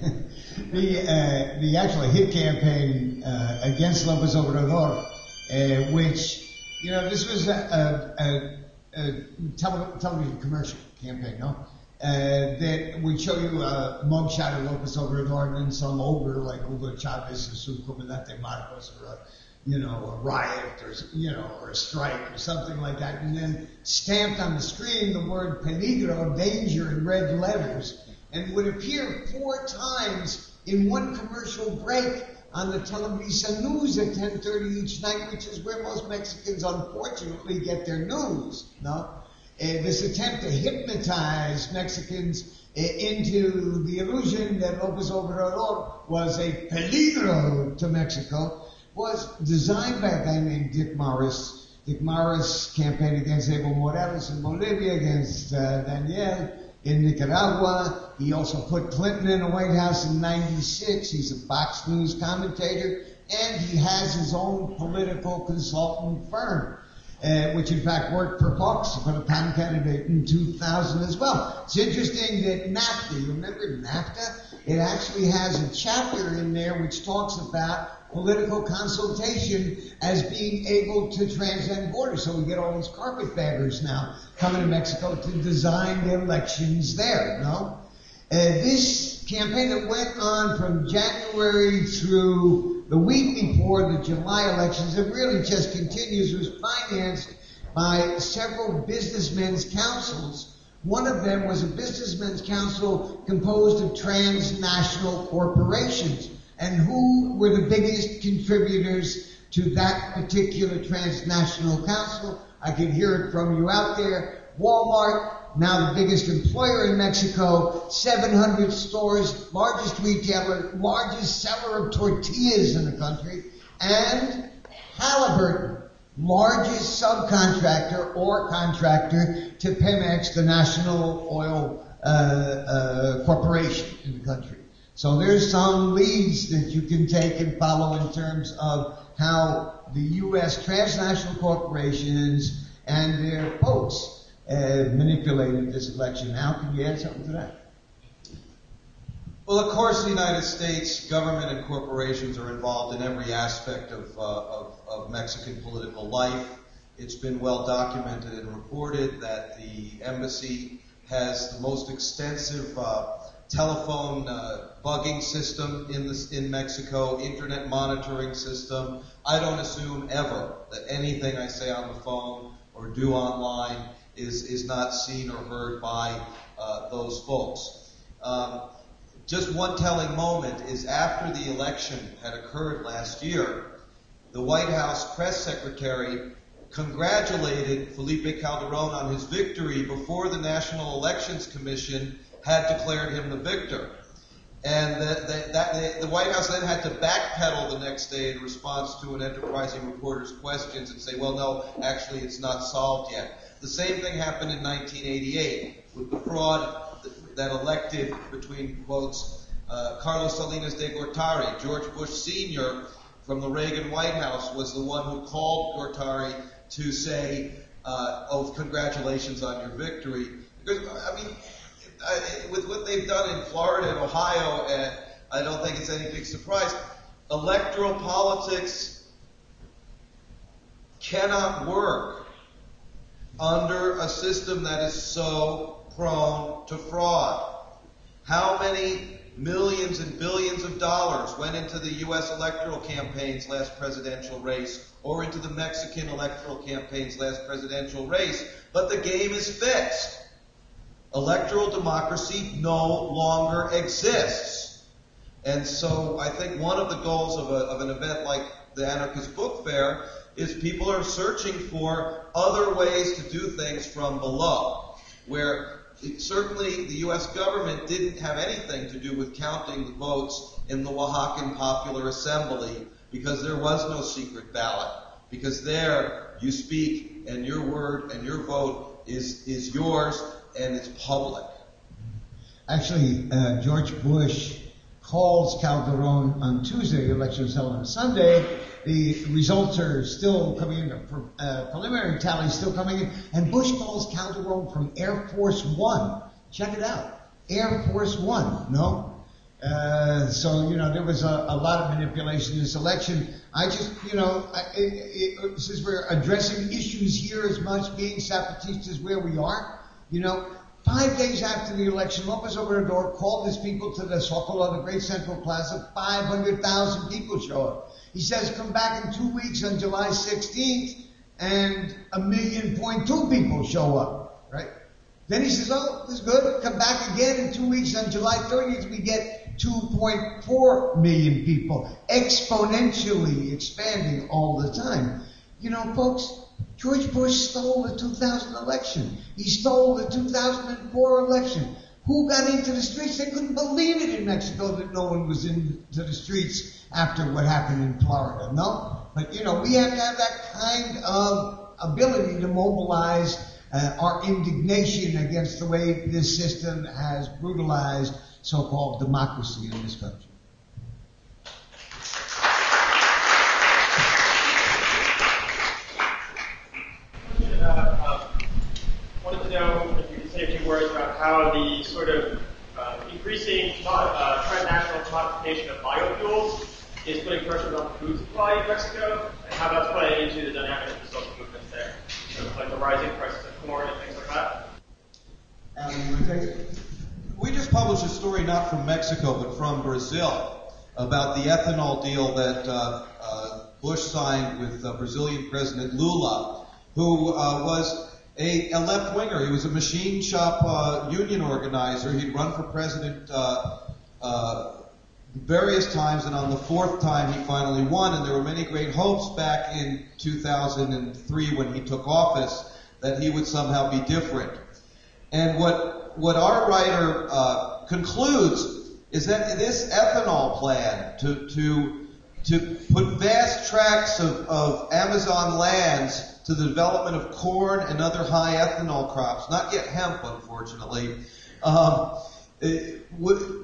the uh, the actual hit campaign uh, against López Obrador, uh, which, you know, this was a, a, a tele- television commercial campaign, no? Uh, that would show you a mugshot of López Obrador and then some ogre like Hugo Chavez or Su Comandante Marcos or a, you know, a riot or, you know, or a strike or something like that, and then stamped on the screen the word peligro, danger, in red letters, and would appear four times in one commercial break on the Televisa News at ten thirty each night, which is where most Mexicans unfortunately get their news, no? Uh, this attempt to hypnotize Mexicans uh, into the illusion that López Obrador was a peligro to Mexico was designed by a guy named Dick Morris. Dick Morris campaigned against Evo Morales in Bolivia, against uh, Daniel in Nicaragua. He also put Clinton in the White House in ninety-six. He's a Fox News commentator, and he has his own political consultant firm. Uh, which in fact worked for Fox for the Pan candidate in two thousand as well. It's interesting that NAFTA, you remember NAFTA? It actually has a chapter in there which talks about political consultation as being able to transcend borders. So we get all these carpetbaggers now coming to Mexico to design the elections there, no? Uh, this campaign that went on from January through the week before the July elections, it really just continues, was financed by several businessmen's councils. One of them was a businessmen's council composed of transnational corporations. And who were the biggest contributors to that particular transnational council? I can hear it from you out there. Walmart, now the biggest employer in Mexico, seven hundred stores, largest retailer, largest seller of tortillas in the country, and Halliburton, largest subcontractor or contractor to Pemex, the national oil uh, uh, corporation in the country. So there's some leads that you can take and follow in terms of how the U S transnational corporations and their folks Uh, manipulated this election. Now, can you add something to that? Well, of course, the United States government and corporations are involved in every aspect of, uh, of, of Mexican political life. It's been well documented and reported that the embassy has the most extensive uh, telephone uh, bugging system in this, in Mexico, internet monitoring system. I don't assume ever that anything I say on the phone or do online is is not seen or heard by uh, those folks. Um, just one telling moment is after the election had occurred last year, the White House press secretary congratulated Felipe Calderón on his victory before the National Elections Commission had declared him the victor. And the, the, that, the, the White House then had to backpedal the next day in response to an enterprising reporter's questions and say, well, no, actually it's not solved yet. The same thing happened in nineteen eighty-eight with the fraud that elected, between quotes, uh, Carlos Salinas de Gortari. George Bush Senior from the Reagan White House was the one who called Gortari to say, uh, oh, congratulations on your victory. Because, I mean, I, with what they've done in Florida and Ohio, and I don't think it's any big surprise, electoral politics cannot work under a system that is so prone to fraud. How many millions and billions of dollars went into the U S electoral campaigns last presidential race or into the Mexican electoral campaigns last presidential race? But the game is fixed. Electoral democracy no longer exists. And so I think one of the goals of, a, of an event like the Anarchist Book Fair is people are searching for other ways to do things from below, where it, certainly the U S government didn't have anything to do with counting the votes in the Oaxacan Popular Assembly because there was no secret ballot, because there you speak and your word and your vote is, is yours and it's public. actually, uh, George Bush calls Calderon on Tuesday, the election was held on Sunday. The results are still coming in, uh, preliminary tally is still coming in, and Bush calls Calderon from Air Force One. Check it out. Air Force One, no? Uh, so, you know, there was a, a lot of manipulation in this election. I just, you know, I, it, it, since we're addressing issues here as much, being Zapatistas where we are, you know, five days after the election, Lopez Obrador called his people to the Zocalo, the Great Central Plaza. five hundred thousand people show up. He says, come back in two weeks on July sixteenth, and a million point two people show up, right? Then he says, oh, this is good. Come back again in two weeks on July thirtieth, we get two point four million people, exponentially expanding all the time. You know, folks, George Bush stole the two thousand election. He stole the two thousand four election. Who got into the streets? They couldn't believe it in Mexico that no one was into the streets after what happened in Florida. No? But, you know, we have to have that kind of ability to mobilize uh, our indignation against the way this system has brutalized so-called democracy in this country. Uh, wanted to know if you could say a few words about how the sort of uh, increasing uh, transnational commodification of biofuels is putting pressure on the food supply in Mexico, and how that's playing into the dynamics of the social movements there. So, like the rising prices of corn and things like that. Alan, you want to take it? We just published a story not from Mexico but from Brazil about the ethanol deal that uh, uh, Bush signed with uh, Brazilian President Lula, who uh, was a, a left-winger. He was a machine shop uh, union organizer. He'd run for president uh, uh, various times, and on the fourth time he finally won, and there were many great hopes back in two thousand three when he took office that he would somehow be different. And what what our writer uh, concludes is that this ethanol plan to to to put vast tracts of, of Amazon lands to the development of corn and other high ethanol crops, not yet hemp, unfortunately, um, it would,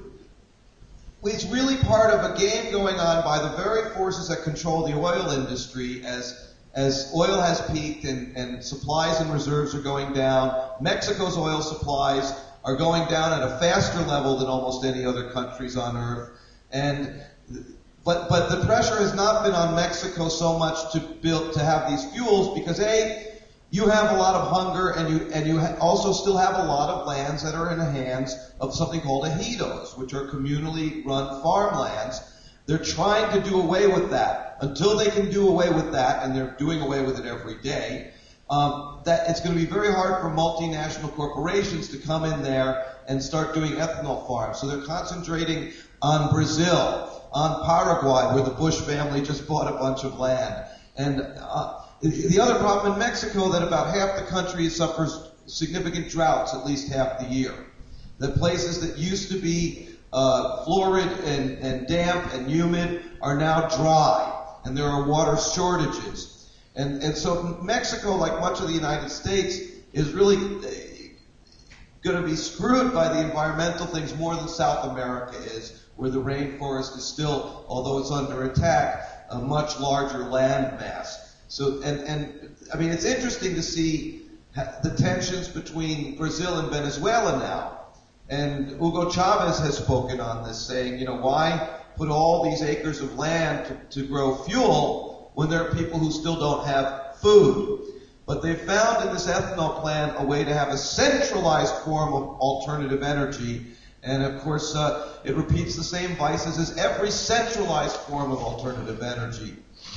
it's really part of a game going on by the very forces that control the oil industry as as oil has peaked and, and supplies and reserves are going down. Mexico's oil supplies are going down at a faster level than almost any other countries on earth. And but but the pressure has not been on Mexico so much to build to have these fuels because A, you have a lot of hunger, and you and you ha- also still have a lot of lands that are in the hands of something called ejidos, which are communally run farmlands. They're trying to do away with that. Until they can do away with that, and they're doing away with it every day, um, that it's going to be very hard for multinational corporations to come in there and start doing ethanol farms. So they're concentrating on Brazil, on Paraguay, where the Bush family just bought a bunch of land. And uh, the other problem in Mexico, that about half the country suffers significant droughts at least half the year. The places that used to be uh, florid and, and damp and humid are now dry, and there are water shortages. And, and so Mexico, like much of the United States, is really going to be screwed by the environmental things more than South America is, where the rainforest is still, although it's under attack, a much larger land mass. So, and, and I mean, it's interesting to see the tensions between Brazil and Venezuela now. And Hugo Chavez has spoken on this, saying, you know, why put all these acres of land to, to grow fuel when there are people who still don't have food? But they found in this ethanol plant a way to have a centralized form of alternative energy. And of course, uh, it repeats the same vices as every centralized form of alternative energy.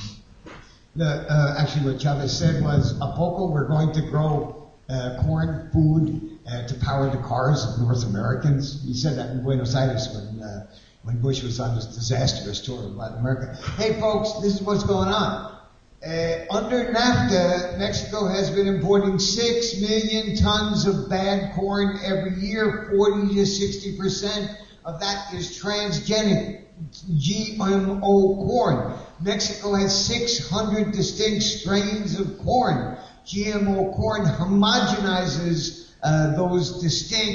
The, uh, actually, what Chavez said was, a poco, we're going to grow uh, corn, food, uh, to power the cars of North Americans. He said that in Buenos Aires when uh, when Bush was on this disastrous tour of Latin America. Hey, folks, this is what's going on. Uh, under NAFTA, Mexico has been importing six million tons of bad corn every year. forty to sixty percent of that is transgenic G M O corn. Mexico has six hundred distinct strains of corn. G M O corn homogenizes uh, those distinct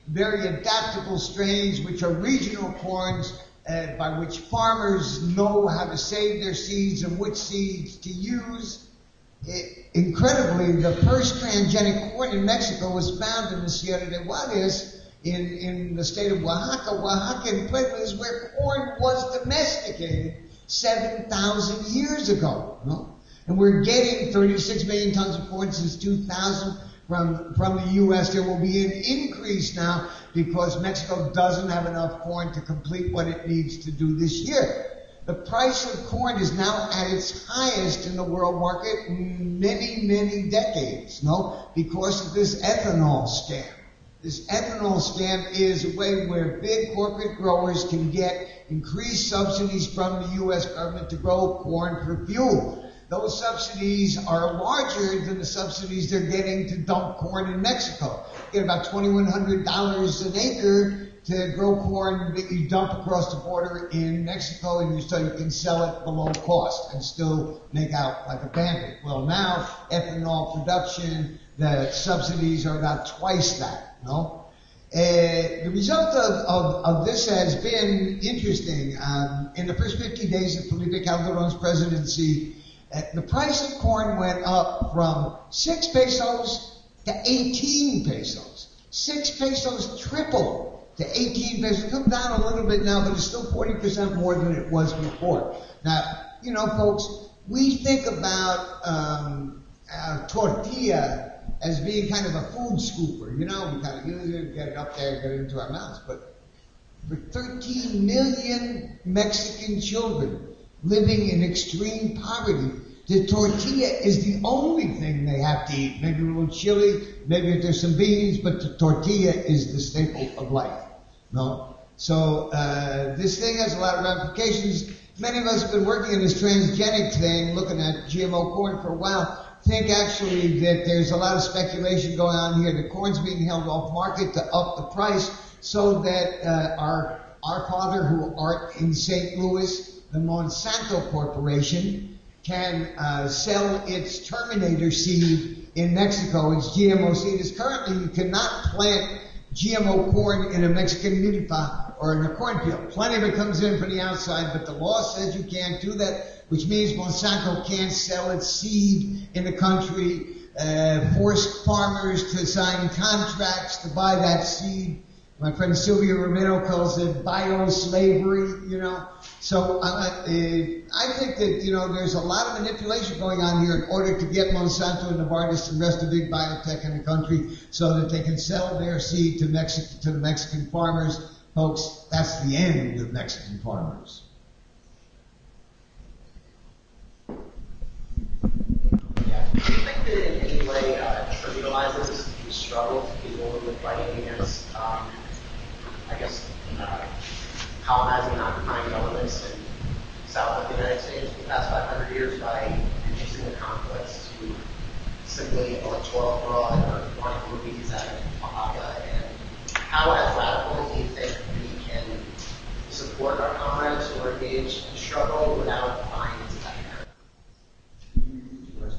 very adaptable strains, which are regional corns, uh, by which farmers know how to save their seeds and which seeds to use. It, incredibly, the first transgenic corn in Mexico was found in the Sierra de Juarez in, in the state of Oaxaca. Oaxaca and Puebla is where corn was domesticated seven thousand years ago. No? And we're getting thirty-six million tons of corn since two thousand from, from the U S. There will be an increase now because Mexico doesn't have enough corn to complete what it needs to do this year. The price of corn is now at its highest in the world market in many, many decades, no? Because of this ethanol scam. This ethanol scam is a way where big corporate growers can get increased subsidies from the U S government to grow corn for fuel. Those subsidies are larger than the subsidies they're getting to dump corn in Mexico. You get about twenty-one hundred dollars an acre to grow corn that you dump across the border in Mexico, and you, so you can sell it below cost and still make out like a bandit. Well, now, ethanol production, the subsidies are about twice that, no? Uh, the result of, of, of this has been interesting. Um, in the first fifty days of Felipe Calderon's presidency, uh, the price of corn went up from six pesos to eighteen pesos. Six pesos tripled to eighteen pesos. Come down a little bit now, but it's still forty percent more than it was before. Now, you know, folks, we think about um, uh, tortilla as being kind of a food scooper. You know, we kind of use it, get it up there, get it into our mouths. But for thirteen million Mexican children living in extreme poverty, the tortilla is the only thing they have to eat. Maybe a little chili, maybe if there's some beans, but the tortilla is the staple of life. No? So, uh, this thing has a lot of ramifications. Many of us have been working in this transgenic thing, looking at G M O corn for a while, think actually that there's a lot of speculation going on here. The corn's being held off market to up the price so that, uh, our, our father who are in Saint Louis, the Monsanto Corporation, can uh, sell its Terminator seed in Mexico. It's G M O seed. It's currently, you cannot plant G M O corn in a Mexican milpa or in a cornfield. Plenty of it comes in from the outside, but the law says you can't do that, which means Monsanto can't sell its seed in the country, uh, force farmers to sign contracts to buy that seed. My friend Silvia Romero calls it bio-slavery, you know. So uh, uh, I think that, you know, there's a lot of manipulation going on here in order to get Monsanto and Novartis and the rest of big biotech in the country so that they can sell their seed to Mexico, to the Mexican farmers. Folks, that's the end of Mexican farmers. Yeah. Do you think that in any way uh, trivializes the struggle people who are fighting against, um, I guess, uh, colonizing and occupying governments in South of the United States for the past five hundred years by reducing the conflicts to simply electoral fraud or wanting movies out of Oaxaca? And how, as radical, do you think we can support our comrades who are engaged in struggle without buying into that narrative?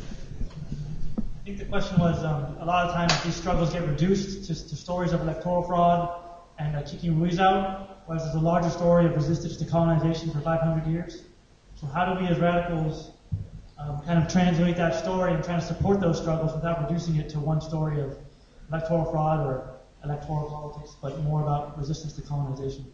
I think the question was, um, a lot of times these struggles get reduced to, to stories of electoral fraud and uh, kicking Ruiz out, whereas there's a larger story of resistance to colonization for five hundred years. So how do we as radicals um, kind of translate that story and try to support those struggles without reducing it to one story of electoral fraud or electoral politics, but more about resistance to colonization?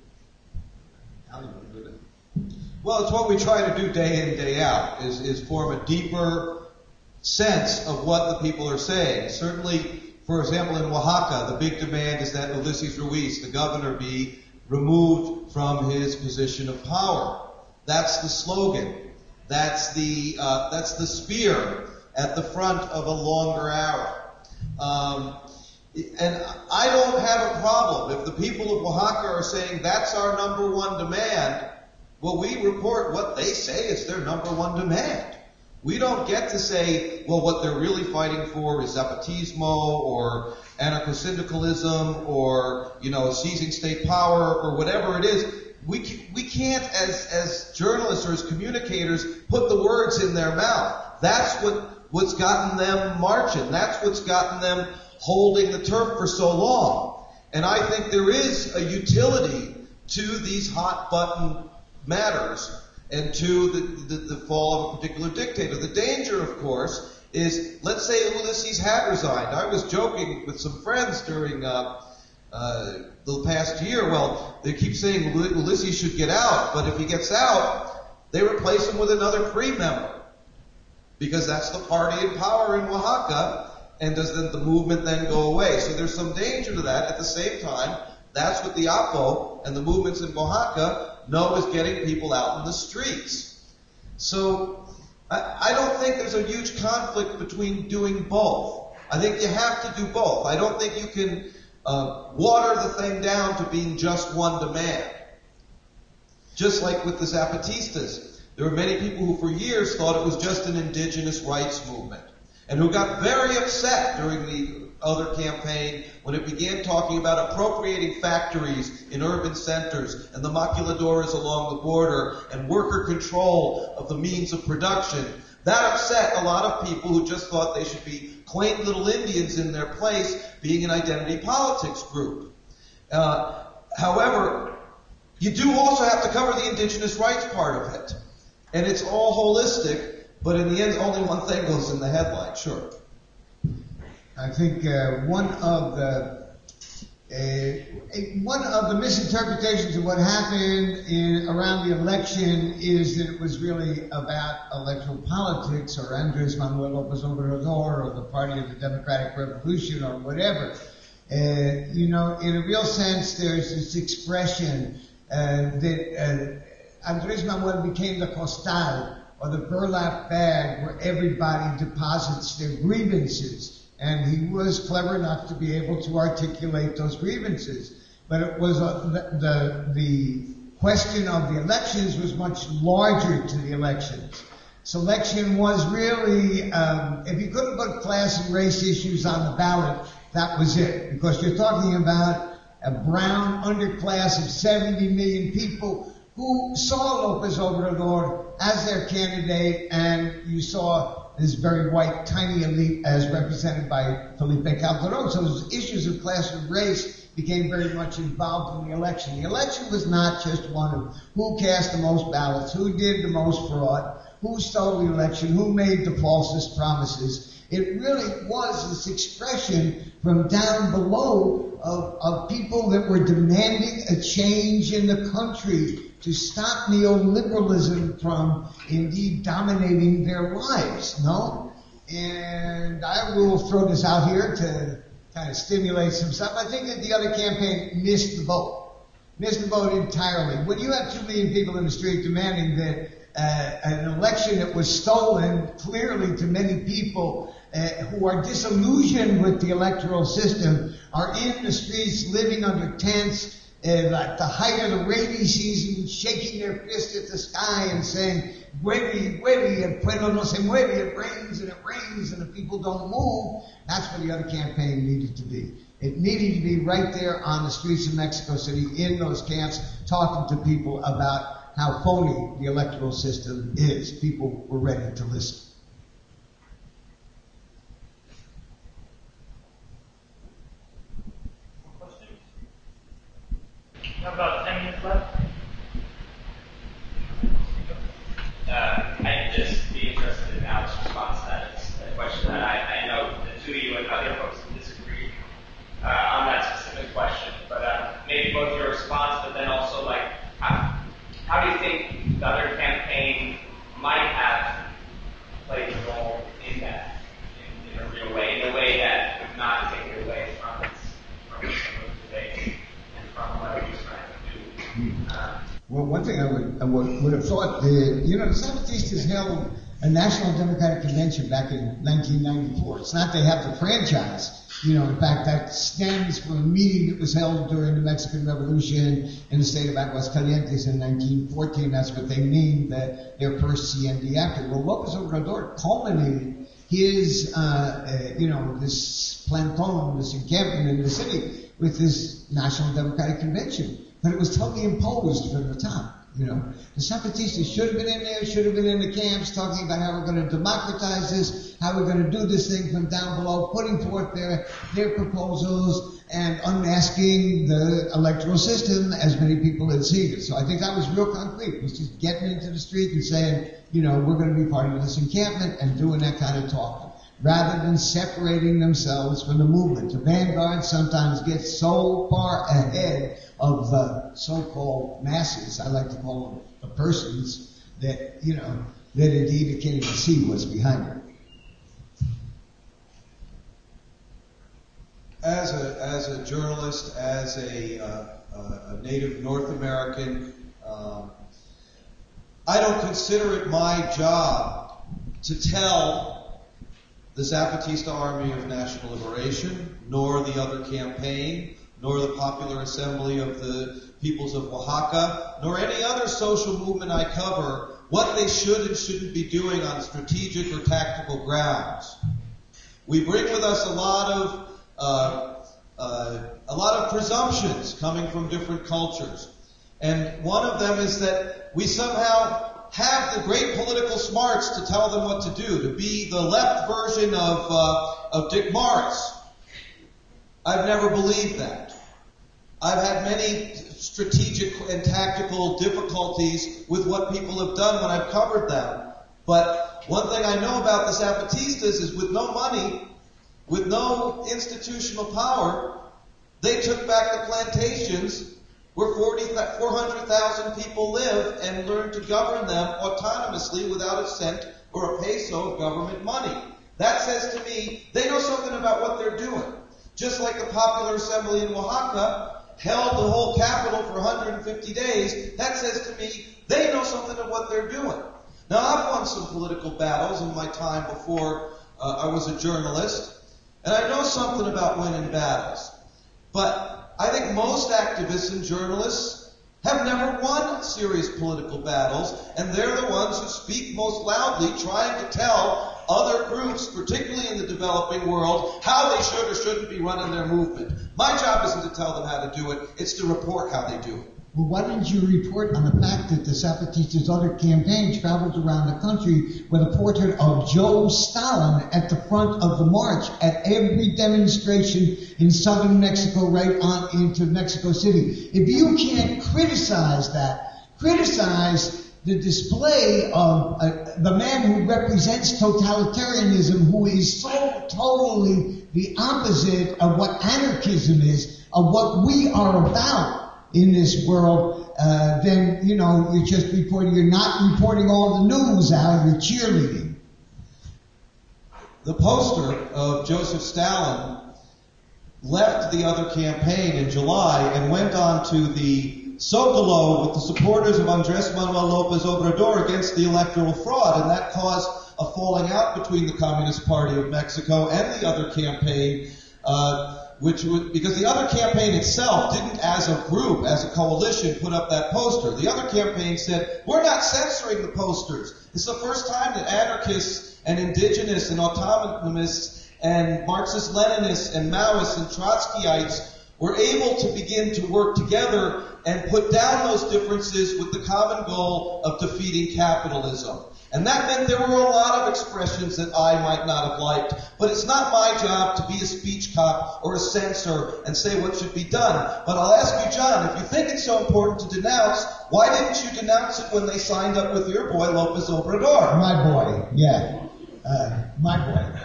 Well, it's what we try to do day in, day out, is, is form a deeper sense of what the people are saying. Certainly, for example, in Oaxaca, the big demand is that Ulysses Ruiz, the governor, be removed from his position of power. That's the slogan. That's the uh, that's the spear at the front of a longer arrow. Um, and I don't have a problem if the people of Oaxaca are saying that's our number one demand. Well, we report what they say is their number one demand. We don't get to say, well, what they're really fighting for is Zapatismo or anarcho-syndicalism or, you know, seizing state power or whatever it is. We we can't, as as journalists or as communicators, put the words in their mouth. That's what what's gotten them marching. That's what's gotten them holding the turf for so long. And I think there is a utility to these hot button matters and to the, the, the fall of a particular dictator. The danger, of course, is, let's say Ulysses had resigned. I was joking with some friends during uh, uh, the past year. Well, they keep saying Ulysses should get out, but if he gets out, they replace him with another free member. Because that's the party in power in Oaxaca, and does then the movement then go away? So there's some danger to that. At the same time, that's what the A P O and the movements in Oaxaca know is getting people out in the streets. So I, I don't think there's a huge conflict between doing both. I think you have to do both. I don't think you can uh, water the thing down to being just one demand. Just like with the Zapatistas. There were many people who for years thought it was just an indigenous rights movement, and who got very upset during the other campaign when it began talking about appropriating factories in urban centers and the maquiladoras along the border and worker control of the means of production. That upset a lot of people who just thought they should be quaint little Indians in their place, being an identity politics group. Uh, however, you do also have to cover the indigenous rights part of it. And it's all holistic, but in the end, only one thing goes in the headline, sure. I think uh, one of the uh, one of the misinterpretations of what happened in around the election is that it was really about electoral politics or Andrés Manuel López Obrador or the Party of the Democratic Revolution or whatever. Uh, you know, in a real sense, there's this expression uh, that uh, Andrés Manuel became the costal, or the burlap bag where everybody deposits their grievances. And he was clever enough to be able to articulate those grievances. But it was uh, the, the, the question of the elections was much larger to the elections. Selection was really, um, if you couldn't put class and race issues on the ballot, that was it. Because you're talking about a brown underclass of seventy million people who saw López Obrador as their candidate, and you saw this very white, tiny elite as represented by Felipe Calderón. So those issues of class and race became very much involved in the election. The election was not just one of who cast the most ballots, who did the most fraud, who stole the election, who made the falsest promises. It really was this expression from down below of, of people that were demanding a change in the country to stop neoliberalism from indeed dominating their lives, no? And I will throw this out here to kind of stimulate some stuff. I think that the other campaign missed the boat. Missed the boat entirely. When you have two million people in the street demanding that uh, an election that was stolen clearly to many people uh, who are disillusioned with the electoral system are in the streets living under tents at uh, the height of the rainy season, shaking their fist at the sky and saying, "Llueve, llueve, el pueblo no se mueve," it rains and it rains and the people don't move. That's what the other campaign needed to be. It needed to be right there on the streets of Mexico City, in those camps, talking to people about how phony the electoral system is. People were ready to listen. We have about ten minutes left. Uh, I'd just be interested in Alex's response to that. It's a question that I, I know the two of you and other folks can disagree uh, on that specific question, but uh, maybe both your response, but then also like, how, how do you think the other campaign might have played a role in that, in, in a real way, in a way that would not take it away from its, from its debate and from what it was trying to do? Uh, Well, one thing I would, I would, would have thought, the, you know, the Zapatistas held a National Democratic Convention back in nineteen ninety-four. It's not they have the franchise. You know, in fact, that stems from a meeting that was held during the Mexican Revolution in the state of Aguascalientes in nineteen fourteen. That's what they named the, their first C N D actor. Well, López Obrador culminated his, uh, uh, you know, this plantón, this encampment in the city with this National Democratic Convention. But it was totally imposed from the top. You know, the Zapatistas should have been in there, should have been in the camps talking about how we're going to democratize this, how we're going to do this thing from down below, putting forth their, their proposals and unmasking the electoral system as many people had seen it. So I think that was real concrete. It was just getting into the street and saying, you know, we're going to be part of this encampment and doing that kind of talking, rather than separating themselves from the movement. The vanguard sometimes gets so far ahead of the so-called masses, I like to call them the persons, that, you know, that indeed it can't even see what's behind it. As a, as a journalist, as a, uh, a native North American, um, I don't consider it my job to tell the Zapatista Army of National Liberation, nor the other campaign, nor the Popular Assembly of the Peoples of Oaxaca, nor any other social movement I cover, what they should and shouldn't be doing on strategic or tactical grounds. We bring with us a lot of uh, uh, a lot of presumptions coming from different cultures, and one of them is that we somehow have the great political smarts to tell them what to do, to be the left version of uh, of Dick Morris. I've never believed that. I've had many strategic and tactical difficulties with what people have done when I've covered them. But one thing I know about the Zapatistas is with no money, with no institutional power, they took back the plantations where forty, four hundred thousand people live and learned to govern them autonomously without a cent or a peso of government money. That says to me, they know something about what they're doing. Just like the Popular Assembly in Oaxaca held the whole capital for one hundred fifty days, that says to me, they know something of what they're doing. Now, I've won some political battles in my time before uh, I was a journalist, and I know something about winning battles. But I think most activists and journalists have never won serious political battles, and they're the ones who speak most loudly, trying to tell other groups, particularly in the developing world, how they should or shouldn't be running their movement. My job isn't to tell them how to do it, it's to report how they do it. Well, why didn't you report on the fact that the Zapatistas' other campaign traveled around the country with a portrait of Joe Stalin at the front of the march at every demonstration in southern Mexico right on into Mexico City? If you can't criticize that, criticize the display of uh, the man who represents totalitarianism, who is so totally the opposite of what anarchism is, of what we are about in this world, uh, then, you know, you're just reporting, you're not reporting all the news out, you're cheerleading. The poster of Joseph Stalin left the other campaign in July and went on to the Zocalo with the supporters of Andrés Manuel López Obrador against the electoral fraud, and that caused a falling out between the Communist Party of Mexico and the other campaign, uh, which would, because the other campaign itself didn't, as a group, as a coalition, put up that poster. The other campaign said, we're not censoring the posters. It's the first time that anarchists and indigenous and autonomists and Marxist-Leninists and Maoists and Trotskyites were able to begin to work together and put down those differences with the common goal of defeating capitalism. And that meant there were a lot of expressions that I might not have liked, but it's not my job to be a speech cop or a censor and say what should be done. But I'll ask you, John, if you think it's so important to denounce, why didn't you denounce it when they signed up with your boy, López Obrador? My boy, yeah. Uh, my boy.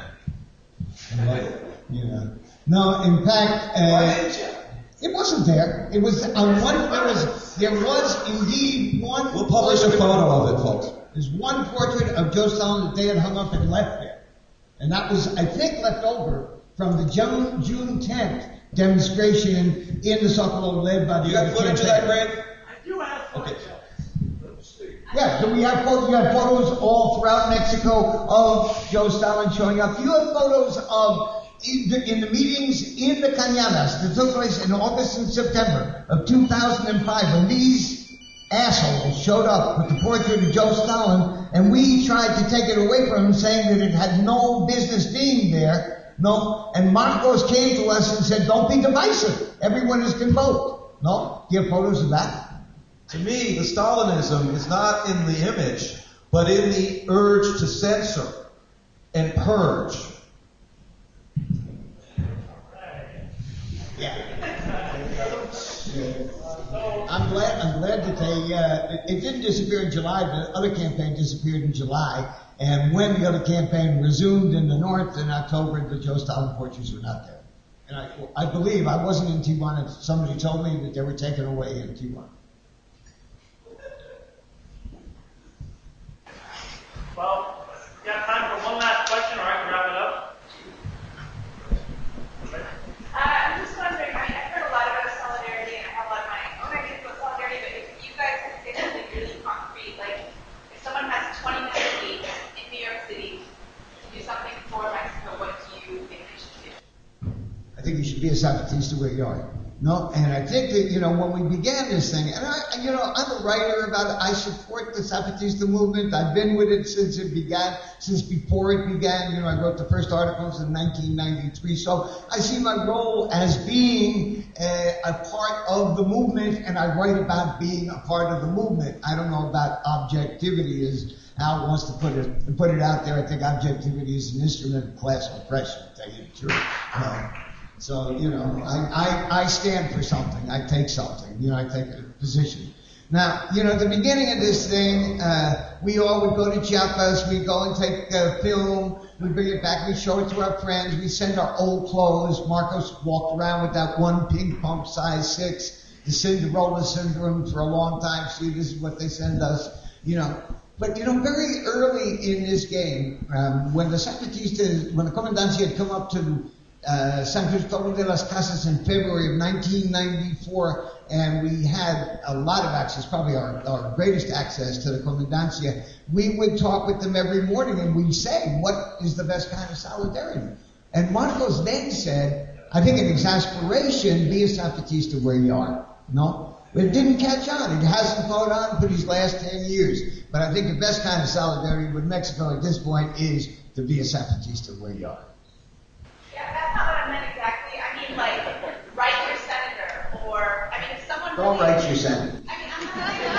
You know. No, in fact, uh, why didn't you? It wasn't there. It was on one. There was there was indeed one. We'll publish a photo of it, folks. There's one portrait of Joe Stalin that they had hung up and left there, and that was, I think, left over from the June June tenth demonstration in the Zocalo led by the. You got footage of that, Greg? I do have footage. Okay. Yeah, so we have photos, you have photos all throughout Mexico of Joe Stalin showing up. You have photos of in the, in the meetings in the Cañadas that took place in August and September of two thousand five when these assholes showed up with the portrait of Joe Stalin, and we tried to take it away from him, saying that it had no business being there. No, and Marcos came to us and said, "Don't be divisive. Everyone is can vote." No, do you have photos of that? To me, the Stalinism is not in the image, but in the urge to censor and purge. Yeah. I'm glad. I'm glad that they. Uh, it, it didn't disappear in July. The other campaign disappeared in July, and when the other campaign resumed in the north in October, the Joe Stalin portraits were not there. And I, I believe I wasn't in Tijuana. Somebody told me that they were taken away in Tijuana. Well, we have time for one last question, or I can wrap it up. Uh, I'm just wondering, I mean, I've heard a lot about solidarity, and I have a lot of my own ideas about solidarity, but if you guys can say something really concrete, like if someone has twenty minutes each in New York City to do something for Mexico, what do you think they should do? I think you should be a Zapatista where you are. No, and I think that, you know, when we began this thing, and I, you know, I'm a writer about it. I support the Zapatista movement. I've been with it since it began, since before it began. You know, I wrote the first articles in nineteen ninety-three. So I see my role as being a, a part of the movement, and I write about being a part of the movement. I don't know about objectivity as Al wants to put it, put it out there. I think objectivity is an instrument of class oppression, to tell you the truth. Uh, So, you know, I, I, I stand for something. I take something. You know, I take a position. Now, you know, at the beginning of this thing, uh, we all would go to Chiapas. We'd go and take uh, film. We'd bring it back. We'd show it to our friends. We'd send our old clothes. Marcos walked around with that one ping pong size six, the Cinderella syndrome for a long time. See, this is what they send us, you know. But, you know, very early in this game, um, when the Zapatistas, when the Comandancia had come up to Uh, San Cristobal de las Casas in February of nineteen ninety-four, and we had a lot of access, probably our, our greatest access to the Comandancia. We would talk with them every morning, and we'd say, what is the best kind of solidarity? And Marcos then said, I think in exasperation, be a Zapatista where you are. No? It didn't catch on. It hasn't caught on for these last ten years. But I think the best kind of solidarity with Mexico at this point is to be a Zapatista where you are. Yeah, that's not what I meant exactly. I mean, like, write your senator, or, I mean, if someone Don't really, write your senator. I mean, I'm telling you,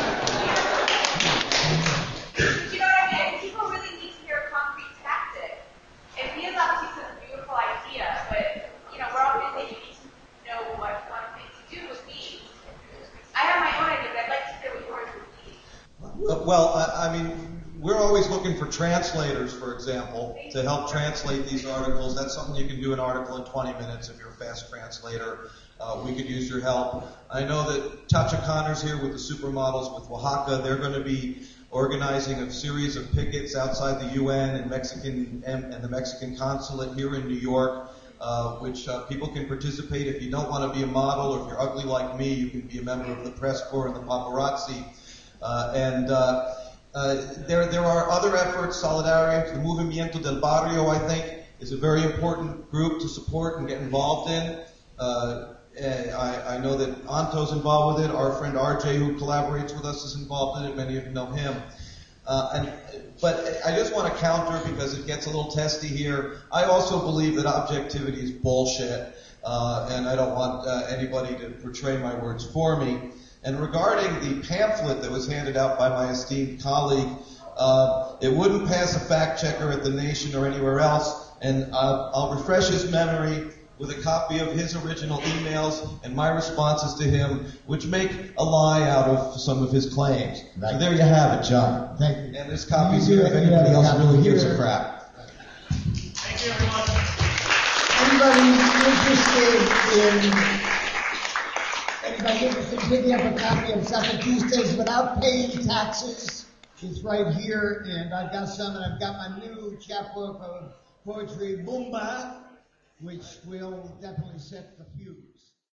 do you know what I mean? People really need to hear a concrete tactic. And Via Zapatista is a beautiful idea, but, you know, we're all busy. You need to know what one thing to do would be. I have my own idea, but I'd like to hear what yours would be. Well, I, I mean, we're always looking for translators, for example, to help translate these articles. That's something you can do an article in twenty minutes if you're a fast translator. Uh, we could use your help. I know that Chacha Connor's here with the Supermodels with Oaxaca. They're going to be organizing a series of pickets outside the U N and Mexican and the Mexican consulate here in New York, uh, which uh, people can participate. If you don't want to be a model, or if you're ugly like me, you can be a member of the press corps and the paparazzi. Uh, and uh, Uh, there, there are other efforts. Solidarity, the Movimiento del Barrio, I think, is a very important group to support and get involved in. Uh, I, I know that Anto's involved with it. Our friend R J, who collaborates with us, is involved in it. Many of you know him. Uh, and, but I just want to counter, because it gets a little testy here. I also believe that objectivity is bullshit, uh, and I don't want uh, anybody to portray my words for me. And regarding the pamphlet that was handed out by my esteemed colleague, uh, it wouldn't pass a fact checker at The Nation or anywhere else. And uh, I'll refresh his memory with a copy of his original emails and my responses to him, which make a lie out of some of his claims. So there you have it, John. Thank you. And there's copies here if anybody else really gives a crap. Thank you, everyone. Anybody interested in Anybody interested in picking up a copy of Zapatistas without paying taxes? It's right here, and I've got some, and I've got my new chapbook of poetry, Bumba, which will definitely set the fuse.